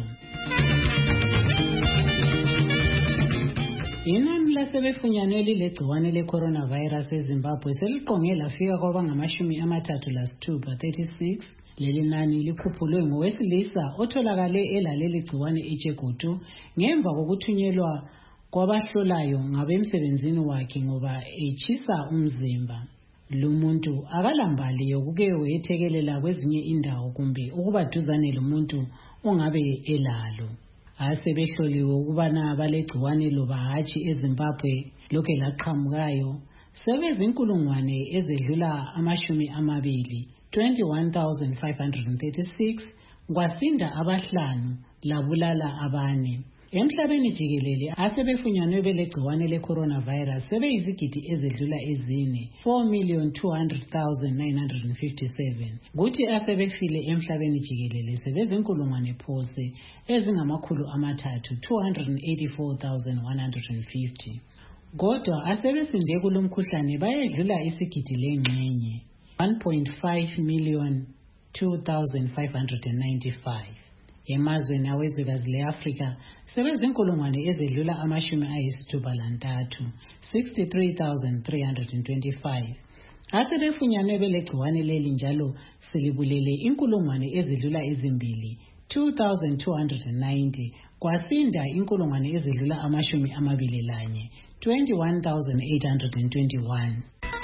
Inani lasebefunyanwe lilegciwane le-coronavirus eZimbabwe seliqonge lafika kwabangamashumi amathathu lasithupha, thirty-six. Leli nani likhuphulwe ngowesilisa otholakale elaleli gciwane eJegutu ngemva kokuthunyelwa kwabahlolayo ngabemsebenzini wakhe ngoba echisa umzimba. Lumuntu akalambali yokuke wethekelela kwezinye indawo kumbe ukuba duzane lomuntu ongabe elalo. Asebehloliwe ukubana balegciwane loba hatshi eZimbabwe lokhe laqhamukayo sebezinkulungwane ezedlula amashumi amabili, twenty-one thousand five hundred thirty-six, kwasinda abahlanu labulala abane. Emhlabeni jikelele asebefunyanwe belegciwane le-coronavirus sebeyizigidi ezedlula ezine, four million two hundred thousand nine hundred fifty-seven. Kuthi asebefile emhlabeni jikelele sebezinkulungwane phose ezingamakhulu amathathu, two hundred eighty-four thousand one hundred fifty. Kodwa asebesinde kulomkhuhlane bayedlula isigidi lengxenye, one point five million two thousand five hundred ninety-five. Emazweni awezwekazi le-Afrika sebezinkulungwane ezedlula amashumi ayisithupha lantathu, sixty-three thousand three hundred twenty-five. Asebefunyanwe belegciwane leli njalo selibulele inkulungwane ezedlula ezimbili, two thousand two hundred ninety, kwasinda inkulungwane ezedlula amashumi amabili lanye, twenty-one thousand eight hundred twenty-one.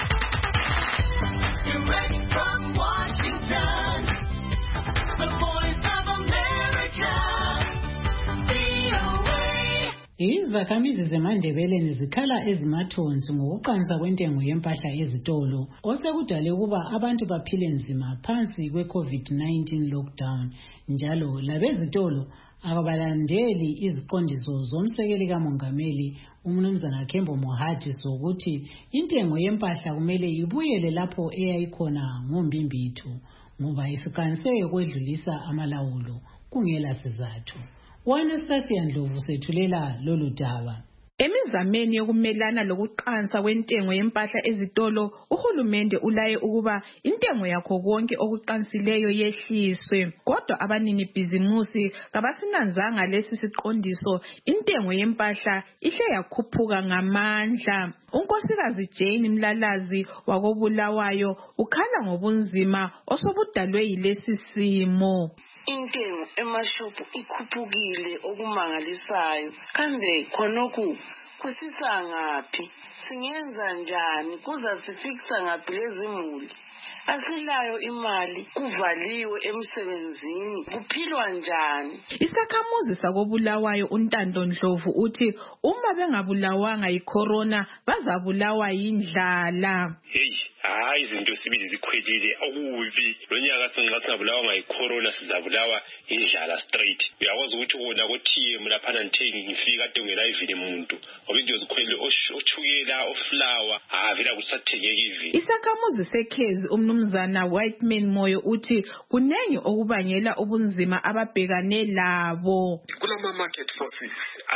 Direct from Washington, the voice of America, V O A. Izakhamizi zeMandebeleni zikhala ezimathonsi ngokuqansa kwentengo yempahla ezitolo osekudale ukuba abantu baphile nzima phansi kwe-COVID nineteen lockdown, njalo labezitolo akabalandeli iziqondiso zomsekeli kamongameli umnumzana Kembo Mohadi sokuthi intengo yempahla kumele ibuyele lapho eyayikhona ngombimbithu ngoba isiqaniseke kwedlulisa amalawulo kungela sizathu. Wanastasia Ndlovu sethulela lolu daba. Emizameni yokumelana lokuqansa kwentengo yempahla ezitolo, uhulumende ulaye ukuba intengo yakho konke okuqansileyo yehliswe. Kodwa abanini bhizimusi kabasinanzanga lesi siqondiso, intengo yempahla ihle yakhuphuka ngamandla. Unkosikazi Jane Mlalazi wakobulawayo ukhala ngobunzima osobudalwe yilesi simo. Intengo emashophu ikhuphukile okumangalisayo, kambe khonokhu kusisa ngaphi? Singenza njani? Kuza sifikisa ngaphi lezi muli? Asilayo imali, kuvaliwe emsebenzini, kuphilwa njani? Isakhamuzi sakobulawayo uNtando Ndlovu uthi uma bengabulawanga yicorona bazabulawa yindlala. Hey, hayi izinto sibili zikhwelile okubi. Lonyaka sinxa singabulawanga yicorona sizabulawa indlala straight. Uyakwazi ukuthi wona koThe mina phana ngithengi ngifika kade ngela ivile umuntu. Ngoba into zikhwelile oshukela oflower, ah vela kusathengeka ivile. Isakhamuzi sekhezi umnumzana Whiteman Moyo uthi kunengi okubangela ubunzima ababhekane labo. Kulama market forces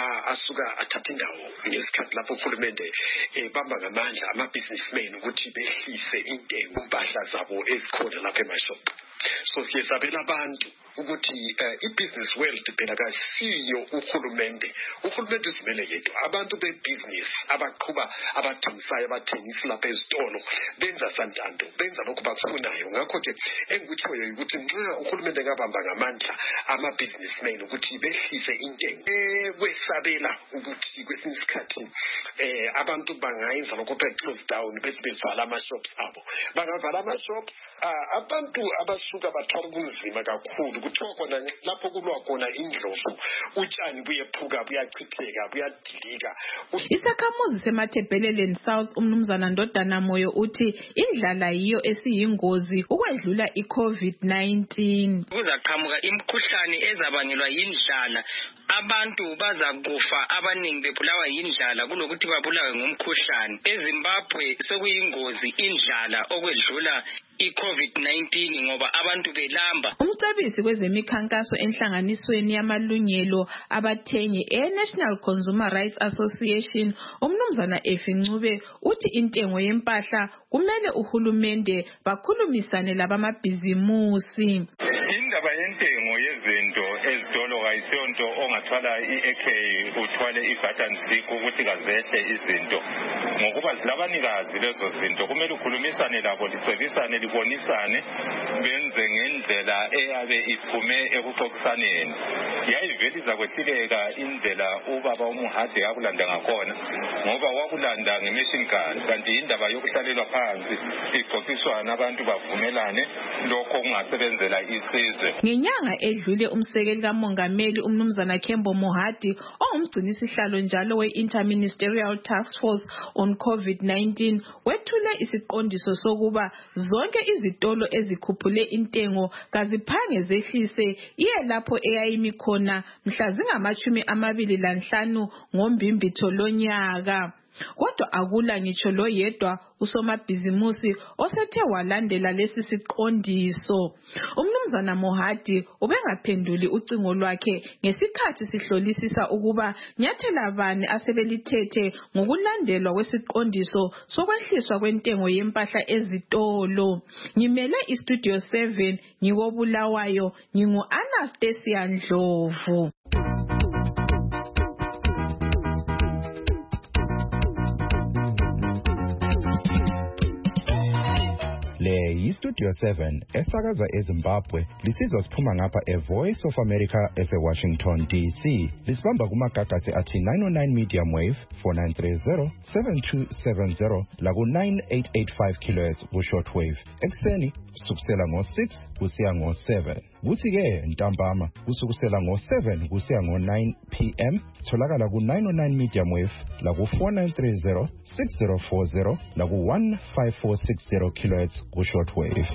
asuka athatha indawo ngesikhathi lapho uhulumende ebamba ngamandla ama businessmen ukuthi behlise intengo impahla zabo ezikhona lapha emashop. So siyesabela abantu ukuthi i-business world phela kasiyo uhulumende. Uhulumende uzimele yedwa. Abantu be-business abaqhuba abathengisayo abathengisi lapha ezitolo benza santando, benza lokhu bakufunayo. Ngakho-ke engikutshoyo ukuthi nxa uhulumende ngabamba ngamandla ama-businessmen ukuthi behlise intengo, kwesabela ukuthi kwesinye isikhathi eh abantu bangayenza lokho be-close down bese bevala ama-shops abo. Bangavala ama-shops, abantu abasuka bathwala ubunzima kakhulu kuthiwa khona lapho kulwa khona indlovu utshani buyephuka buyachitheka buyadilika. Isakhamuzi semathebheleleni South umnumzana Ndodana Moyo uthi indlala yiyo esiyingozi ukwedlula i-COVID nineteen. Kuzaqhamuka imikhuhlane ezabangelwa yindlala, abantu bazakufa abaningi bebulawa yindlala kulokuthi babulawe ngomkhuhlane. eZimbabwe sekuyingozi indlala okwedlula i-COVID nineteen ngoba abantu belamba. Umcebisi kwezemikhankaso enhlanganisweni yamalungelo abathengi e-National Consumer Rights Association umnumzana Efincube uthi intengo yempahla kumele uhulumende bakhulumisane labamabhizimusi. Indaba yentengo yezinto ezitolo kayisonto ongathwala i-A K uthwale i-button stick ukuthi kazehle izinto. Ngokuba zilabanikazi lezo zinto kumele ukhulumisane labo, licebisane, libonisane, benze ngendlela eyabe iphume ekuxoxisaneni. Yayivele izakwehluleka indlela ubaba uMuhade yakulanda ngakhona ngoba wakulanda nge-machine gun, kanti indaba yokuhlalelwa phansi ixoxiswana abantu bavumelane lokho kungasebenzela isizwe. Ngenyanga edlule umsekeli kamongameli umnumzana Kembo Mohadi ongumgcinisihlalo njalo we-Interministerial Task Force on COVID nineteen wethule isiqondiso sokuba zonke izitolo ezikhuphule intengo kaziphange zehlise iye lapho eyayimi khona mhla zingamachumi amabili lanhlanu ngoMbimbitho lonyaka. Kodwa akula ngitsho lo yedwa usomabhizimusi osethe walandela lesi siqondiso. Umnumzana Mohadi ubengaphenduli ucingo lwakhe ngesikhathi sihlolisisa ukuba nyathela bani asebelithethe ngokulandelwa kwesiqondiso sokwehliswa kwentengo yempahla ezitolo. Ngimele iStudio seven ngikobulawayo, ngingu Anastasia Ndlovu. Le yiStudio seven esakaza eZimbabwe lisizwa siphuma ngapha eVoice of America eseWashington D C. Lisibamba kumagagasi athi nine oh nine medium wave four nine three zero seven two seven zero laku nine eight eight five kilohertz ku shortwave. Ekseni sukusela ngo six kusiya ngo seven. Kuthi ke ntambama kusukusela ngo seven kusiya ngo nine p m tholakala ku nine oh nine medium wave laku four nine three zero six zero four zero laku one five four six zero kilohertz ku shortwave.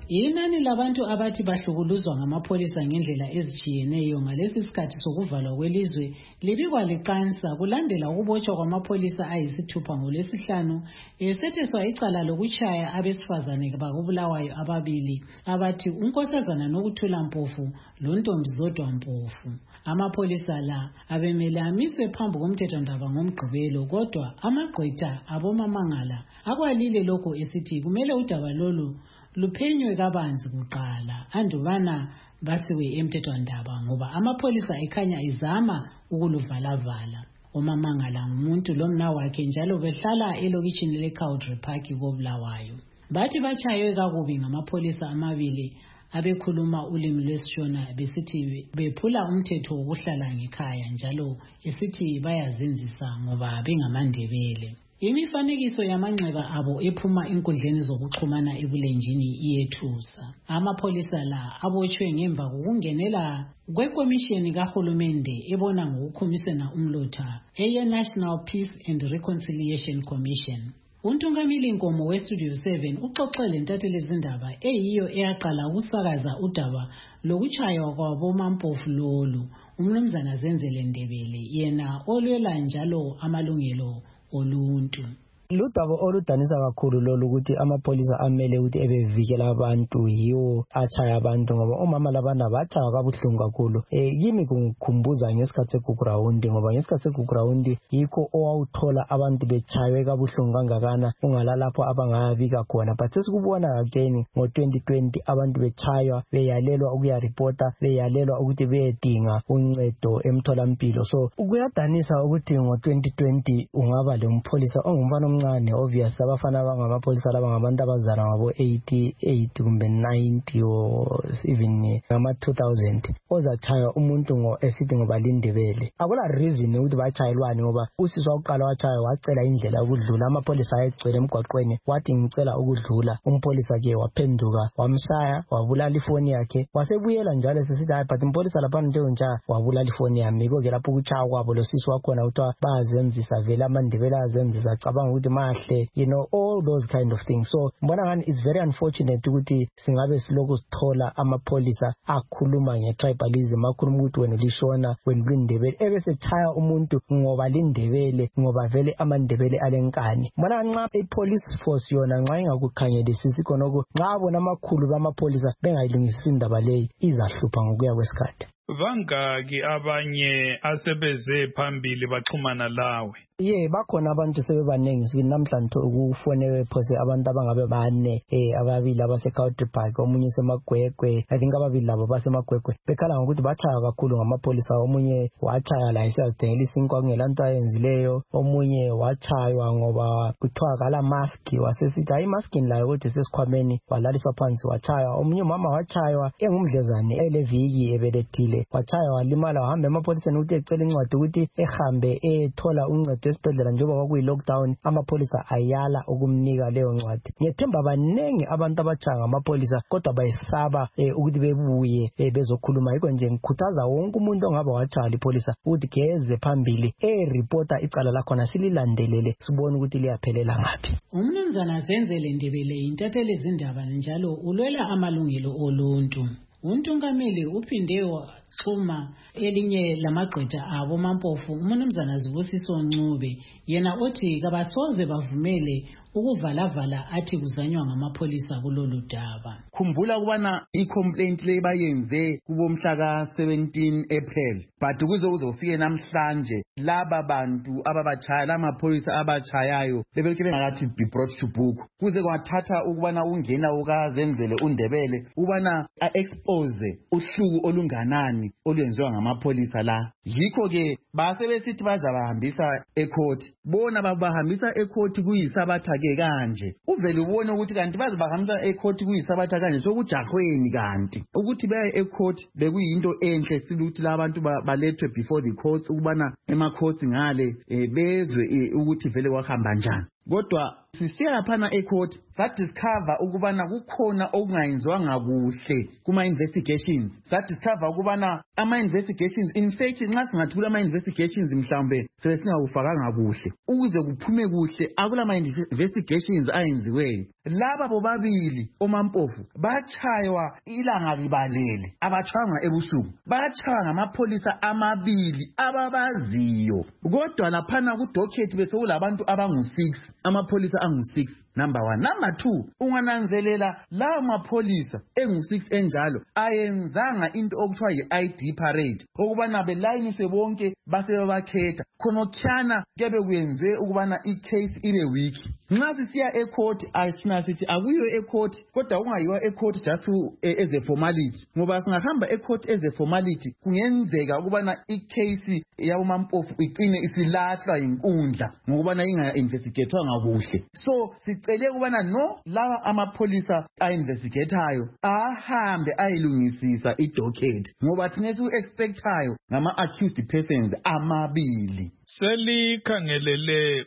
Inani labantu abathi bahlukuluzwa ngamapholisa ngendlela ezijiyeneyo ngalesi sikhathi sokuvalwa kwelizwe libikwa liqansa kulandela ukubotshwa kwamapholisa ayisithupha ngolwesihlanu esetheswa icala lokutshaya abesifazane bakubulawayo ababili abathi unkosazana nokuthula mpofu lontombi zodwa mpofu. Amapholisa la abemele amiswe phambi komthethondaba ngomgqibelo kodwa amagqwetha abomamangala akwalile lokho esithi kumele udaba lolu luphenywe kabanzi kuqala andubana basiwe emthethwandaba ngoba amapholisa ekhanya izama ukuluvala-vala. Umamangala ngumuntu lomna wakhe njalo behlala elokitshini leCowdray Park koBulawayo. Bathi bachaywe kakubi ngamapholisa amabili abekhuluma ulimi lwesiShona besithi bephula umthetho wokuhlala ngekhaya njalo esithi bayazenzisa ngoba bengamandebele. Imifanekiso yamanxeba abo ephuma enkundleni zokuxhumana ebulenjini iyethusa. Amapholisa la abotshwe ngemva kokungenela kwekomishini kahulumende ebona ngokukhumisena umlotha eye National Peace and Reconciliation Commission. Untungamili Nkomo weStudio seven uxoxele ntathelezindaba eyiyo eyaqala ukusakaza udaba lokutshaywa kwabomampofu lolu umnumzana Zenzele Ndebele yena olwela njalo amalungelo oluntu. Ludaba oludanisa kakhulu lolu ukuthi amapholisa amele ukuthi ebevikela abantu yiwo achaya abantu ngoba omama labana bachaya kabuhlungu kakhulu. Eh yimi kungikhumbuza ngesikhathi segugurawundi ngoba ngesikhathi segugurawundi yikho owawuthola abantu bechaywe kabuhlungu kangakana ungalalapho abangayabika khona but sesikubona again ngo twenty twenty abantu bechaywa beyalelwa ukuya reporta beyalelwa ukuthi beyedinga uncedo emtholampilo. So ukuyadanisa ukuthi ngo twenty twenty ungaba le mpholisa ongumfana omncane obvious abafana abangamapolisa laba ngabantu abazana ngabo eighty-eight kumbe ninety or even ngama two thousand ozachaya umuntu ngo esithi ngoba lindebele. Akula reason ukuthi bachayelwane ngoba usisi waqala wachaya wacela indlela ukudlula amapolisa ayegcwele emgwaqweni wathi ngicela ukudlula umpolisa ke waphenduka wamshaya wabulala ifoni yakhe wasebuyela njalo sesithi hayi but umpolisa lapha nje nje wabulala ifoni yami yiko ke lapho ukuchaya kwabo lo sisi wakhona uthiwa bazenzisa vela amandebele azenzisa cabanga ukuthi mahle you know all those kind of things. So mbona ngani it's very unfortunate ukuthi singabe siloku sithola amapolisa akhuluma ngetribalism akhuluma ukuthi wena lishona wena lindebele ebese chaya umuntu ngoba lindebele ngoba vele amandebele alenkani. Mbona nxa ipolice force yona nxa ingakukhangelisisi khonoko nxa bona amakhulu bamapolisa bengayilungisisi indaba leyi izahlupha ngokuya kwesikhathi. Bangaki abanye asebeze phambili baxhumana lawe? Ye bakhona abantu sebebanengi sibili namhlanje ukufonewe phose abantu abangabe bane eh ababili abaseCowdray Park omunye semagwegwe I think ababili labo basemagwegwe bekhala ngokuthi bachaya kakhulu ngamapolisa omunye wachaya la isazidengela isinkwa kungelanto ayenzileyo omunye wachaywa ngoba kuthiwa kala mask wasesithi hayi mask layo ukuthi sesikhwameni walaliswa phansi wachaywa omunye mama wachaywa engumdlezane eleviki ebelethile wachaywa walimala wahamba emapoliseni ukuthi ecela incwadi ukuthi ehambe ethola uncedo esibhedlela njengoba kwakuyi lockdown amapolisa ayala ukumnika leyo ncwadi. Ngiyethemba banengi abantu abachaya ngamapolisa kodwa bayesaba eh, ukuthi bebuye eh, bezokhuluma yiko nje ngikhuthaza wonke umuntu ongaba wachaya ipolisa ukuthi geze phambili ereporta icala lakhona sililandelele sibone ukuthi liyaphelela ngapi. Umnumzana Zenzele Ndebele intatheli izindaba njalo ulwela amalungelo oluntu. Untungameli uphinde waxhuma elinye lamagqwetha abo mampofu umnumzana Zibusiso Ncube yena othi kabasoze bavumele ukuvala-vala athi kuzanywa ngamapolisa kulolu daba. Khumbula ukubana i-complaint le bayenze kubomhla ka seventeen April but kuze uzofike namhlanje laba bantu ababachaya lamapolisa abachayayo lebelike bengakathi be brought to book kuze kwathatha ukubana ungena ukazenzele undebele ubana a-expose uhluku olunganani olwenziwa ngamapolisa la. Yikho ke base besithi bazabahambisa ecourt bona babahambisa ecourt kuyisabatha ke kanje uvele ubone ukuthi kanti bazabahambisa ecourt kuyisabatha kanje sokujahweni kanti ukuthi baye ecourt bekuyinto enhle siluthi labantu balethwe before the courts ukubana ema courts ngale bezwe ukuthi vele kwahamba njani. Kodwa sisiya phana ecourt sadiscover ukubana kukhona okungayenziwanga kuhle kuma-investigations. Sadiscover ukubana ama-investigations, in fact nxa singathi kula ma-investigations mhlawumbe sebe singawufakanga kuhle ukuze kuphume kuhle akula ma-investigations ayenziweyo. Laba bobabili omampofu bachaywa ilanga libalele, abatshwanga ebusuku, bachaywa ngamapolisa amabili ababaziyo. Kodwa laphana kudocket besekulabantu abangu-six, amapolisa angu-six. Number one. Number two, ungananzelela lawo mapolisa engu-six enjalo ayenzanga into okuthiwa yi-I D parade, ukubana belayiniswe bonke basebebakhetha. Khonokhyana kuyabe kuyenziwe ukubana i-case ibe weak. Nxa sisiya ecourt asina sithi akuyo ecourt kodwa ungayiwa ecourt just as a formality, ngoba singahamba ecourt as a formality kungenzeka ukubana i-case yabomampofu iqine isilahlwa yinkundla ngokubana inga-investigatwanga kuhle. So sicele ukubana no, lawa amapolisa a-investigatayo ahambe ayilungisisa idocket, ngoba thina siku-expectayo ngama-accused persons amabili. Selikhangelele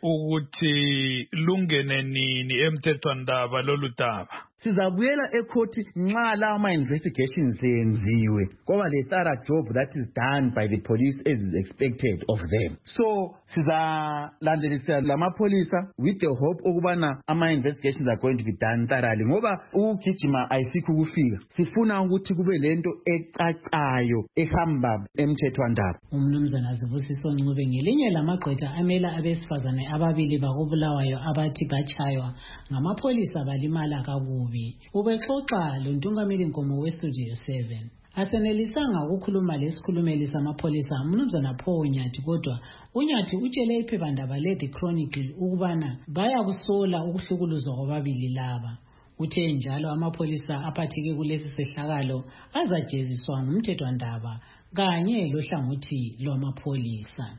ukuthi lungene nini emthethwandaba lolu daba? Sizabuyela ecourt nxa lawo ama-investigations yenziwe kwaba le thorough job that is done by the police as is expected of them. So sizalandelisela lamapolisa with the hope ukubana ama-investigations are going to be done thoroughly, ngoba ukugijima ayisikho ukufika. Sifuna ukuthi kube lento ecacayo ehamba emthethwandaba. Umnumzana Zibusiso Ncube ngelinye lamagqwetha amela abesifazane ababili bakobulawayo abathi bachaywa ngamapolisa balimala kakubi. Ubexoxa lontungameli Nkomo weStudio seven. Asenelisanga ukukhuluma lesikhulumeli samapolisa umnumzana Paul Nyathi, kodwa uNyathi utshele iphephandaba le-The Chronicle ukubana bayakusola ukuhlukuluzwa kwababili laba. Uthe njalo amapolisa aphatheke kulesi sehlakalo azajeziswa ngumthethwandaba kanye lohlangothi lwamapolisa.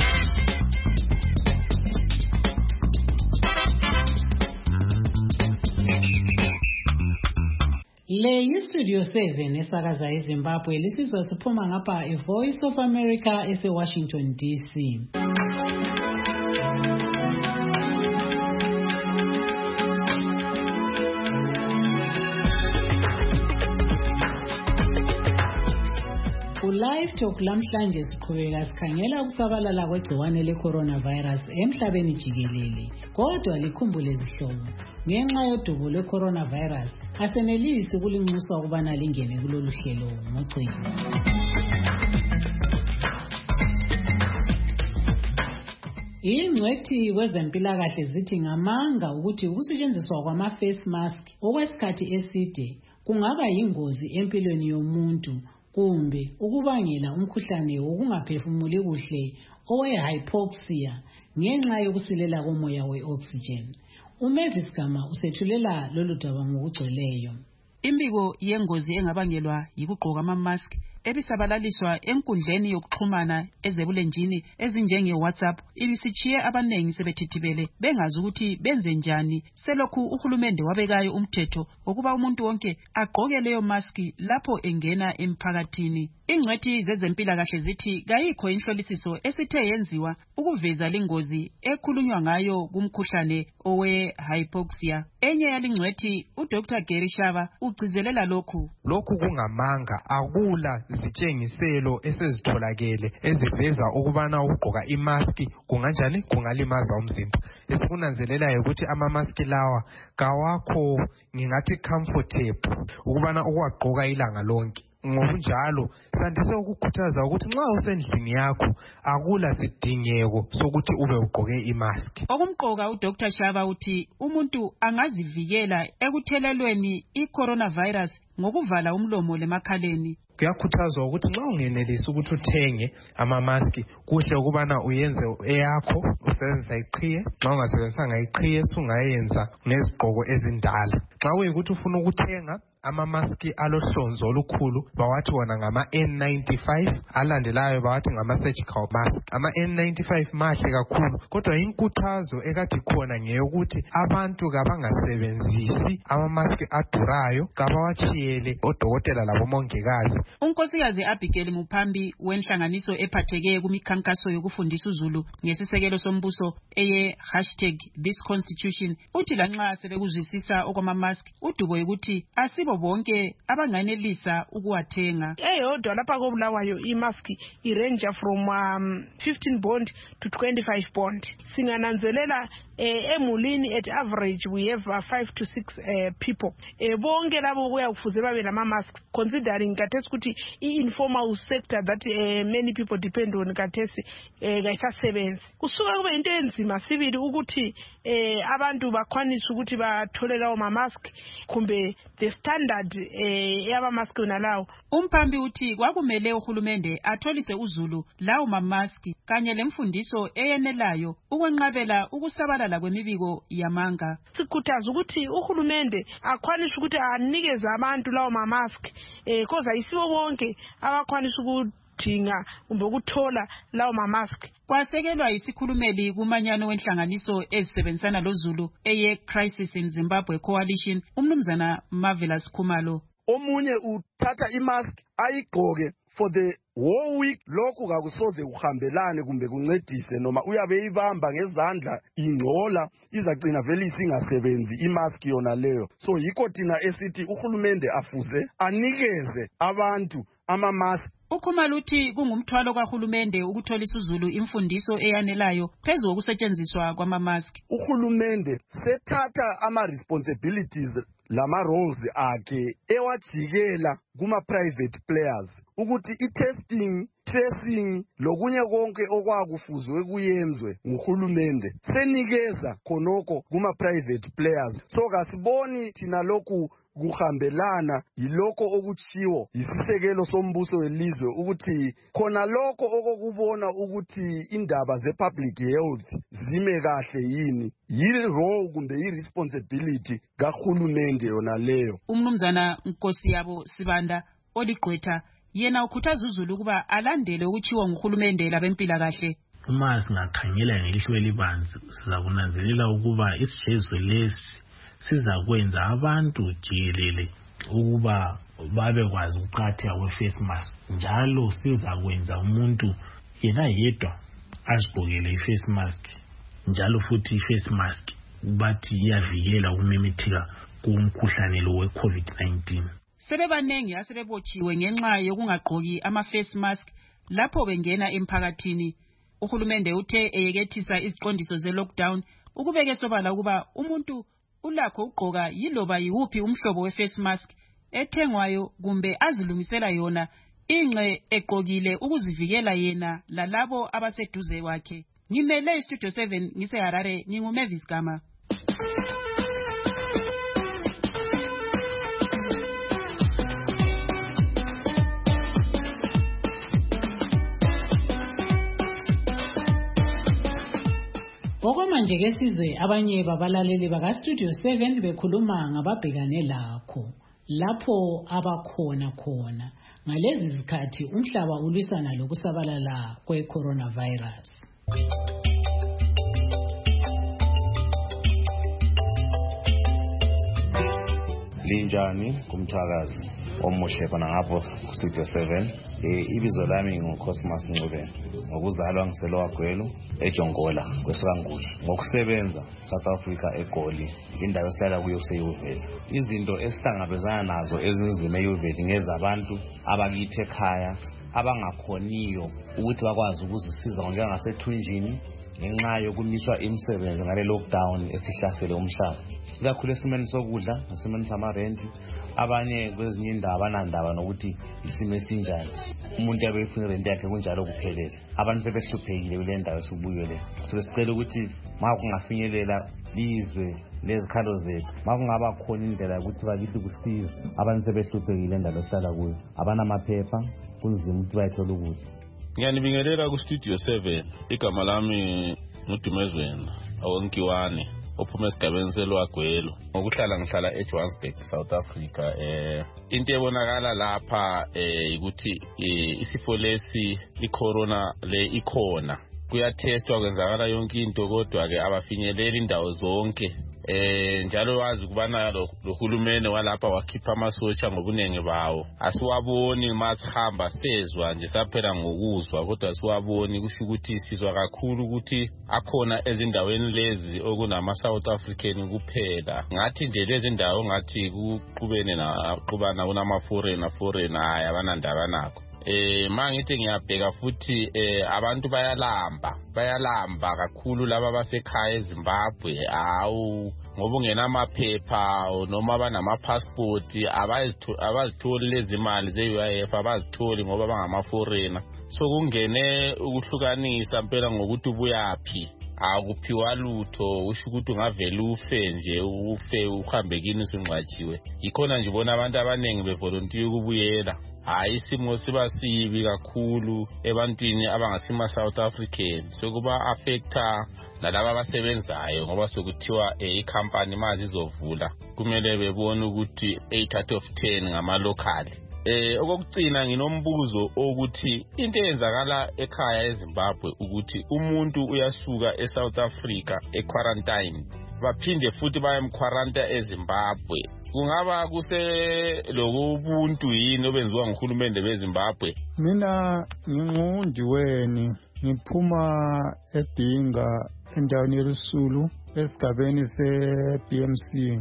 Le yiStudio seven esakaza eZimbabwe, lisizwa siphuma ngapha eVoice of America ese-Washington D C. Live Talk lamhlanje siqhubeka sikhangela ukusabalala kwegciwane le-coronavirus emhlabeni jikelele. Kodwa likhumbule izihlobo, ngenxa yodubo lwe-coronavirus asenelisi ukulinxusa ukubana lingene kulolu hlelo ngocingo. Ingcwethi kwezempilakahle zithi ngamanga ukuthi ukusetshenziswa kwama-face mask okwesikhathi eside kungaba yingozi empilweni yomuntu kumbe ukubangela umkhuhlane wokungaphefumuli kuhle owe-hypoxia ngenxa yokusilela komoya we-oxygen. uMavis Gama usethulela lolu daba ngokugcweleyo. Imbiko yengozi engabangelwa yikugqoka ama-mask ebisabalaliswa enkundleni yokuxhumana ezebulenjini ezinjenge WhatsApp ibisitshiye abanengi sebethithibele bengazi ukuthi benze njani selokhu uhulumende wabekayo umthetho wokuba umuntu wonke agqoke leyo mask lapho engena emphakathini. Ingcwethi zezempilakahle zithi kayikho inhlolisiso esithe yenziwa ukuveza lingozi ekhulunywa ngayo kumkhuhlane owe-hypoxia. Enye yalingcwethi uDr Gary Shaba ugcizelela lokhu. Lokhu kungamanga, akula izitshengiselo esezitholakele eziveza ukubana ukugqoka imaski kunganjani kungalimaza umzimba. Esikunanzelelayo ukuthi ama-maski lawa kawakho ngingathi comfortable ukubana ukuwagqoka ilanga lonke. Ngokunjalo sandise ukukhuthaza ukuthi nxa usendlini yakho akula sidingeko sokuthi ube ugqoke imask. Okumqoka uDr Shaba uthi umuntu angazivikela ekuthelelweni i-coronavirus ngokuvala umlomo lemakhaleni. Kuyakhuthazwa ukuthi nxa ungenelisi ukuthi uthenge ama-mask kuhle ukubana uyenze eyakho usebenzisa iqhiye. Nxa ungasebenzisanga iqhiye sungayenza ngezigqoko ezindala. Nxa kuyikuthi ufuna ukuthenga amamaski alohlonzo olukhulu bawathi wona ngama N ninety-five, alandelayo bawathi ngama surgical mask. Ama N ninety-five mahle kakhulu, kodwa inkuthazo ekade khona ngeyokuthi abantu kabangasebenzisi amamaski adurayo, kabawachiyele odokotela labomongikazi. Unkosikazi Abigail Mupambi wenhlanganiso ephatheke kumikhankaso yokufundisa uZulu ngesisekelo sombuso eye hashtag this constitution uthi lanxa sebekuzwisisa okwama-mask udubo ukuthi asibo bonke abanganelisa ukuwathenga. Eyodwa lapha kobulawayo i-mask i-range from um, fifteen bond to twenty-five bond. Singananzelela eh, emulini at average we have uh, five to six uh, people. Eh, bonke labo kuya kufuze babe nama-mask considering kathesi ukuthi i-informal sector that uh, many people depend on kathesi eh, kayisasebenzi. Kusuka kube into enzima sibili ukuthi eh, abantu bakwanisa ukuthi bathole lawo ma-mask kumbe the standard eh, yaba-mask nalawo. Umpambi uthi kwakumele uhulumende atholise uZulu lawo ma-mask kanye lemfundiso eyenelayo ukwenqabela ukusabalala kwemibiko yamanga. Sikhuthaza ukuthi uhulumende akwanisa ukuthi anikeze abantu lawo ma-mask eh koza ayisibo bonke abakwanisa ukudinga kumbe ukuthola lawo ma-mask. Kwasekelwa isikhulumeli kumanyano wenhlanganiso ezisebenzisana loZulu eye Crisis in Zimbabwe Coalition umnumzana Marvelous Khumalo. Omunye uthatha imask ayigqoke for the whole week, lokhu kakusoze kuhambelane kumbe kuncedise noma uyabe ibamba ngezandla ingcola izagcina vele isingasebenzi imask yona leyo. So yikho thina esithi uhulumende afuze anikeze abantu ama-mask. Ukhumalo uthi kungumthwalo kahulumende ukutholisa uZulu imfundiso eyanelayo phezu kokusetshenziswa kwama-mask. Uhulumende sethatha ama-responsibilities lama-roles akhe ewajikela kuma-private players ukuthi i-testing, tracing lokunye konke okwakufuzwe kuyenzwe nguhulumende senikeza khonoko kuma-private players. So kasiboni thina lokhu kuhambelana yiloko okuchiwo yisisekelo sombuso welizwe ukuthi khona lokho okokubona ukuthi indaba ze-public health zime kahle yini yi-role kumbe yi-responsibility kahulumende yona leyo. Umnumzana Nkosiyabo Sibanda oligqwetha yena ukhuthaza uZulu ukuba alandele ukuchiwa nguhulumende labempilakahle. Uma singakhangela ngelihlo elibanzi siza kunanzelela ukuba isijezo lesi sizakwenza abantu jikelele ukuba babekwazi ukuqakatheka kwe-face mask, njalo sizakwenza umuntu yena yedwa azigqokele i-face mask, njalo futhi i-face mask bathi iyavikela ukumemetheka kumkhuhlane lo we-COVID nineteen. Sebebanengi asebebotshiwe ngenxa yokungagqoki ama-face mask lapho bengena emphakathini. Uhulumende uthe eyekethisa iziqondiso ze-lockdown ukubeke sobala ukuba umuntu ulakho ugqoka yiloba yiwuphi umhlobo we-face mask ethengwayo kumbe azilungisela yona inxe egqokile ukuzivikela yena lalabo abaseduze kwakhe. Ngimele iStudio seven ngiseHarare, nginguMavis Gama. Okwamanje ke sizwe abanye babalaleli bakaStudio seven bekhuluma ngababhekane lakho lapho abakhona khona ngalezi zikhathi umhlaba ulwisana lokusabalala kwe-coronavirus. Linjani kumthakazi omuhle khona ngapho Studio seven. Eh ibizo lami nguCosmas Ncube. Ngokuzalwa ngiselowa Gwelu eJongola kweSikangulu. Ngokusebenza South Africa eGoli, indawo esihlala kuyo kuseYuveli. Izinto esihlangabezana nazo ezinzima eYuveli ngezabantu abakithi ekhaya abangakhoniyo ukuthi bakwazi ukuzisiza njengasethunjini ngenxa yokumiswa imisebenzi ngale lockdown esihlasele umhlaba. Ikakhulu esimeni sokudla nasimeni samarenti, abanye kwezinye indawo abanandaba nokuthi isimo esinjani, umuntu yabe efuna irenti yakhe kunjalo kuphelele. Abantu sebehluphekile kule ndawo esibuyele. Sibesicela ukuthi ma kungafinyelela lizwe lezikhalo zethu, ma kungaba khona indlela ukuthi bakithi kusiza abantu sebehluphekile endalo esihlala kuyo, abanamaphepha kunzima ukuthi bayithole ukudla. Ngiyanibingelela ku Studio seven. Igama lami nguDumezweni Awonkiwane. ophuma esigabeni selwagwelo ngokuhlala ngihlala eJohannesburg South Africa. eh into ebonakala lapha eh ukuthi isifo lesi icorona le ikhona, kuyatestwa kwenzakala yonke into, kodwa ke abafinyeleli indawo zonke. Eh njalo wazi ukubana lo hulumene walapha wakhipha amasotsha ngobunenge bawo, asiwaboni masihamba sezwa nje saphela ngokuzwa, kodwa asiwaboni. Kusho ukuthi sizwa kakhulu ukuthi akhona ezindaweni lezi okunama South African kuphela. Ngathi nje lezi ndawo ngathi kuqubene na qubana kunama foreigner foreigner haya abanandaba nakho. Eh mangithi ngiyabheka futhi eh abantu bayalamba bayalamba kakhulu laba basekhaya eZimbabwe, awu ngoba ungena amaphepha noma banama passport abazitholi lezi imali ze-U I F, abazitholi ngoba bangama foreigner. So kungene ukuhlukanisa impela ngokuthi ubuyaphi, akuphiwa lutho, usho ukuthi ungavela ufe nje, ufe uhambe kini usungcwatshiwe. Ikhona nje ubona abantu abaningi bevolunteer ukubuyela. Hayi isimo siba sibi kakhulu ebantwini abangasima South African, sokuba affecta nalabo abasebenzayo ngoba sokuthiwa icompany mazi izovula kumele bebone ukuthi eight out of ten ngama local. Eh okugcina nginombuzo ukuthi into eyenzakala ekhaya eZimbabwe ukuthi umuntu uyasuka eSouth Africa equarantine baphinde futhi bayemquarantine eZimbabwe. Kungaba kuse lokubuntu yini obenziwa nguhulumende beZimbabwe? Mina ngingundiweni ngiphuma eBhinga endaweni yeRusulu esigabeni se-B M C.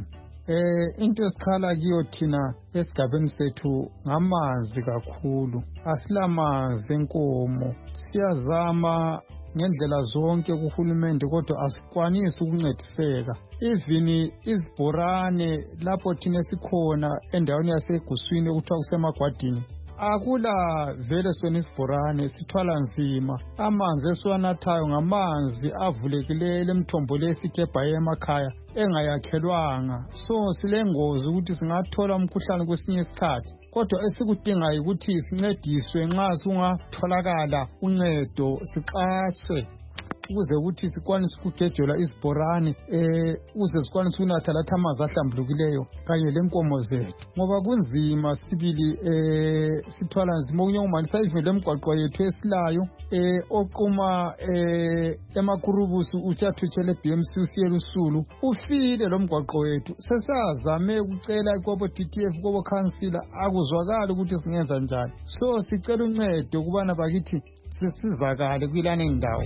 Eh into esikhala kiyo thina esigabeni sethu ngamanzi kakhulu, asilamanzi enkomo. Siyazama ngendlela zonke kuhulumende kodwa asikwanisi ukuncediseka. Even izibhorane lapho thina sikhona endaweni yaseguswini okuthiwa kusemagwadini akula vele sona isibhorane, sithwala nzima. Amanzi esiwanathayo ngamanzi avulekileyo emthombo lesithebha emakhaya engayakhelwanga. So silengozi ukuthi singathola umkhuhlane kwesinye isikhathi, kodwa esikudingayo ukuthi sincediswe nxa sungatholakala uncedo, sixaswe ukuze ukuthi sikwanise ukugejela izibhorane eh ukuze sikwanise ukunatha lathi amanzi ahlambulukileyo kanye lenkomo zethu, ngoba kunzima sibili eh sithwala nzima ukunyomanisa ivele emgwaqo yethu esilayo eh oquma eh emakurubusu uthathuthele B M C usiye Lusulu ufile lo mgwaqo wethu. Sesazame ukucela ikobo D T F kobo councilor akuzwakala ukuthi singenza njani. So sicela uncedo kubana bakithi sisizakale kwilane indawo.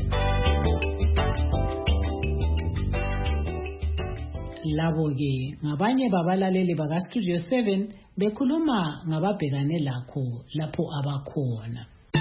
Labo ke ngabanye babalaleli baka Studio seven bekhuluma ngababhekane lakho lapho abakhona.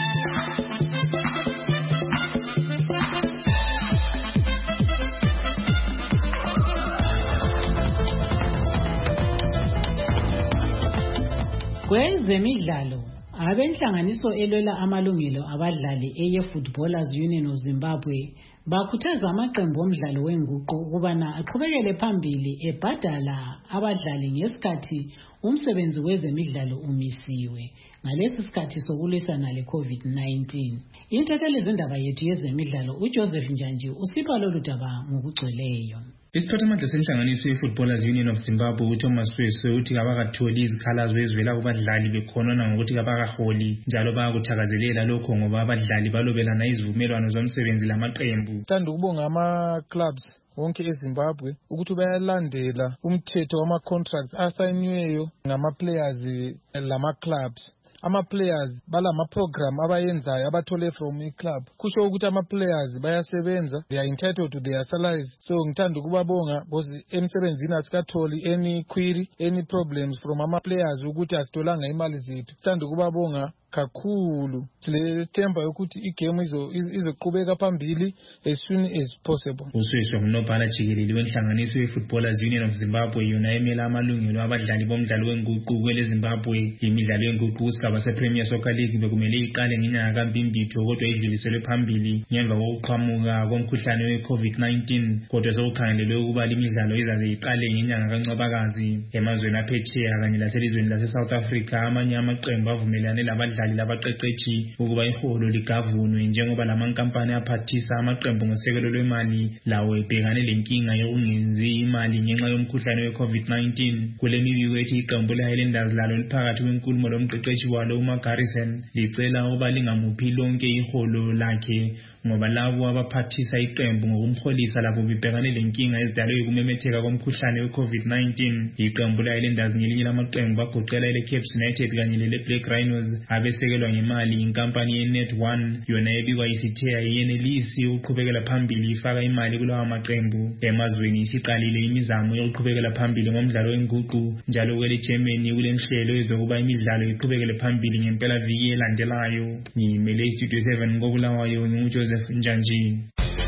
Kwezemidlalo, abenhlanganiso elwela amalungelo abadlali eye Footballers Union of Zimbabwe bakhuthaza amaqembu omdlalo wenguqu ukubana aqhubekele phambili ebhadala abadlali ngesikhathi umsebenzi wezemidlalo umisiwe ngalesi sikhathi sokulwisana le-COVID nineteen. Intatheli zindaba yethu yezemidlalo uJoseph Njanji usipha lolu daba ngokugcweleyo. Isiphathamandla senhlanganiso ye-Footballers Union of Zimbabwe uThomas Wese uthi kabakatholi izikhalazo ezivela kubadlali bekhonona ngokuthi kabakaholi njalo bayakuthakazelela lokho ngoba abadlali balobelana izivumelwano zomsebenzi lamaqembu. Ngithanda ukubonga ama-clubs wonke eZimbabwe ukuthi bayalandela umthetho wama-contracts asayiniweyo ngama-players lama-clubs. Ama-players balama-program abayenzayo abathole from i-club. Kusho ukuthi ama-players bayasebenza, they are entitled to their salaries. So ngithanda ukubabonga because emsebenzini asikatholi any query, any problems from ama-players ukuthi asitolanga imali zethu. Ngithanda ukubabonga kakhulu. Sile themba yokuthi igame izo izoqhubeka phambili as soon as possible. Usweswe ngunobhala jikelele wenhlanganiso ye-Footballers Union of Zimbabwe yona emela amalungelo abadlali bomdlalo wenguqu kwele Zimbabwe. Imidlalo yenguqu kusigaba se-Premier Soccer League bekumele iqale ngenyanga kaMbimbitho kodwa idluliselwe phambili ngemva kokuqhamuka komkhuhlane we-COVID nineteen, kodwa sekukhangelelwe ukuba imidlalo izaze iqale ngenyanga kaNcwabakazi emazweni aphetsheya kanye laselizweni lase-South Africa. Amanye amaqembu avumelane labadlali lingakali labaqeqetshi ukuba iholo ligavunwe njengoba lamankampani aphathisa amaqembu ngosekelo lwemali lawo ebhekane lenkinga yokungenzi imali ngenxa yomkhuhlane we-COVID nineteen. Kule mibiko ethi iqembu le-Highlanders lalo liphakathi kwenkulumo lomqeqeshi walo uMagarrison licela ukuba lingamuphi lonke iholo lakhe ngoba labo abaphathisa iqembu ngokumholisa labo bibhekane lenkinga ezidalwe ukumemetheka komkhuhlane we-COVID nineteen. Iqembu le-Highlanders ngelinye lamaqembu agoqela ele-Caps United kanye lele-Black Rhinos abesekelwa ngemali inkampani ye-Net One yona ebikwa isithe ayenelisi ukuqhubekela phambili ifaka imali kulawa maqembu. Emazweni isiqalile imizamo yokuqhubekela phambili ngomdlalo wenguqu njalo kwele Germany kule nhlelo ezokuba imidlalo iqhubekele phambili ngempela viki elandelayo. Ngimele Studio seven ngobulawayo nginguJoseph Njanji.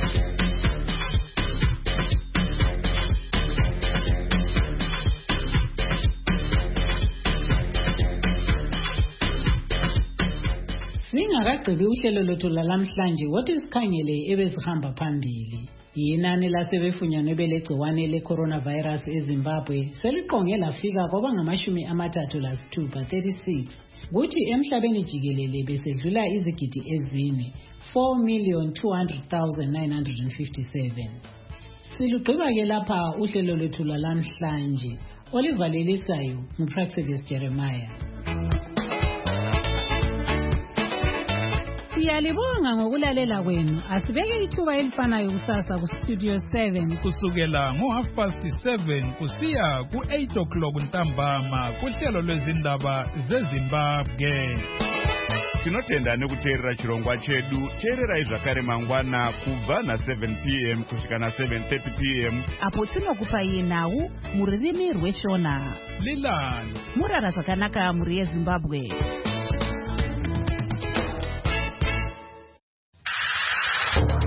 Singakagqibi uhlelo lwethu lalamhlanje wothi sikhangele ebezihamba phambili. Inani lasebefunyanwe belegciwane le-coronavirus eZimbabwe seliqonge lafika kwaba ngamashumi amathathu lasithupha thirty-six. Kuthi emhlabeni jikelele besedlula izigidi ezine four million two hundred thousand nine hundred fifty-seven. Silugqiba ke lapha uhlelo lwethu lalamhlanje olivalelisayo nguPraxedis Jeremiah. Siyalibonga ngokulalela kwenu. Asibeke ithuba elifanayo kusasa ku Studio seven kusukela ngo half past seven kusiya ku eight o'clock ntambama kuhlelo lwezindaba zeZimbabwe. Tinotenda nekuteerera chirongwa chedu. Teererai zvakare mangwana kubva na seven p m kusvika na seven thirty p m apo tinokupai nhau muririmi rweshona. Lilani murara zvakanaka muri yeZimbabwe.